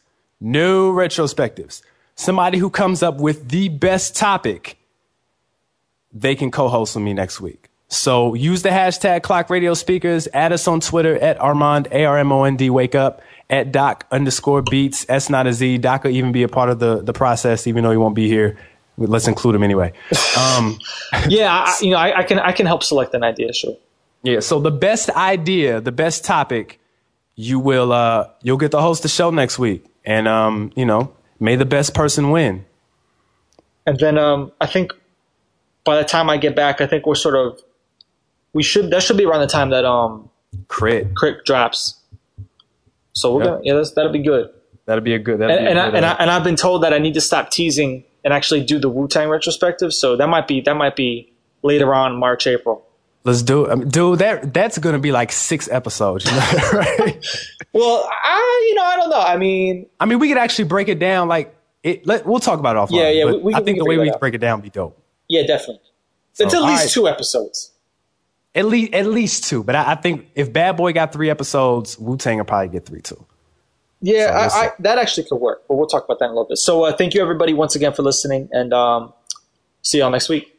No retrospectives. Somebody who comes up with the best topic, they can co-host with me next week. So use the hashtag Clock Radio Speakers. Add us on Twitter at Armand, ARMOND, wake up, at Doc_Beats, S not a Z. Doc will even be a part of the process, even though he won't be here. Let's include him anyway. Yeah, I can help select an idea, sure. Yeah, so the best idea, the best topic, you'll get to host the show next week. And, may the best person win. And then I think by the time I get back, I think that should be around the time that Crit drops. So that'll be good. That'll be a good. And I've been told that I need to stop teasing and actually do the Wu-Tang retrospective. So that might be later on, March, April. Let's do it. Dude, that's going to be like 6 episodes, right? Well, I don't know. I mean, we could actually break it down. Like, we'll talk about it offline. Yeah. I think the way we break it down would be dope. Yeah, definitely. So, it's at least 2 episodes. At least 2. But I think if Bad Boy got 3 episodes, Wu-Tang will probably get 3 too. Yeah, so that actually could work. But we'll talk about that in a little bit. So thank you, everybody, once again for listening. And see y'all next week.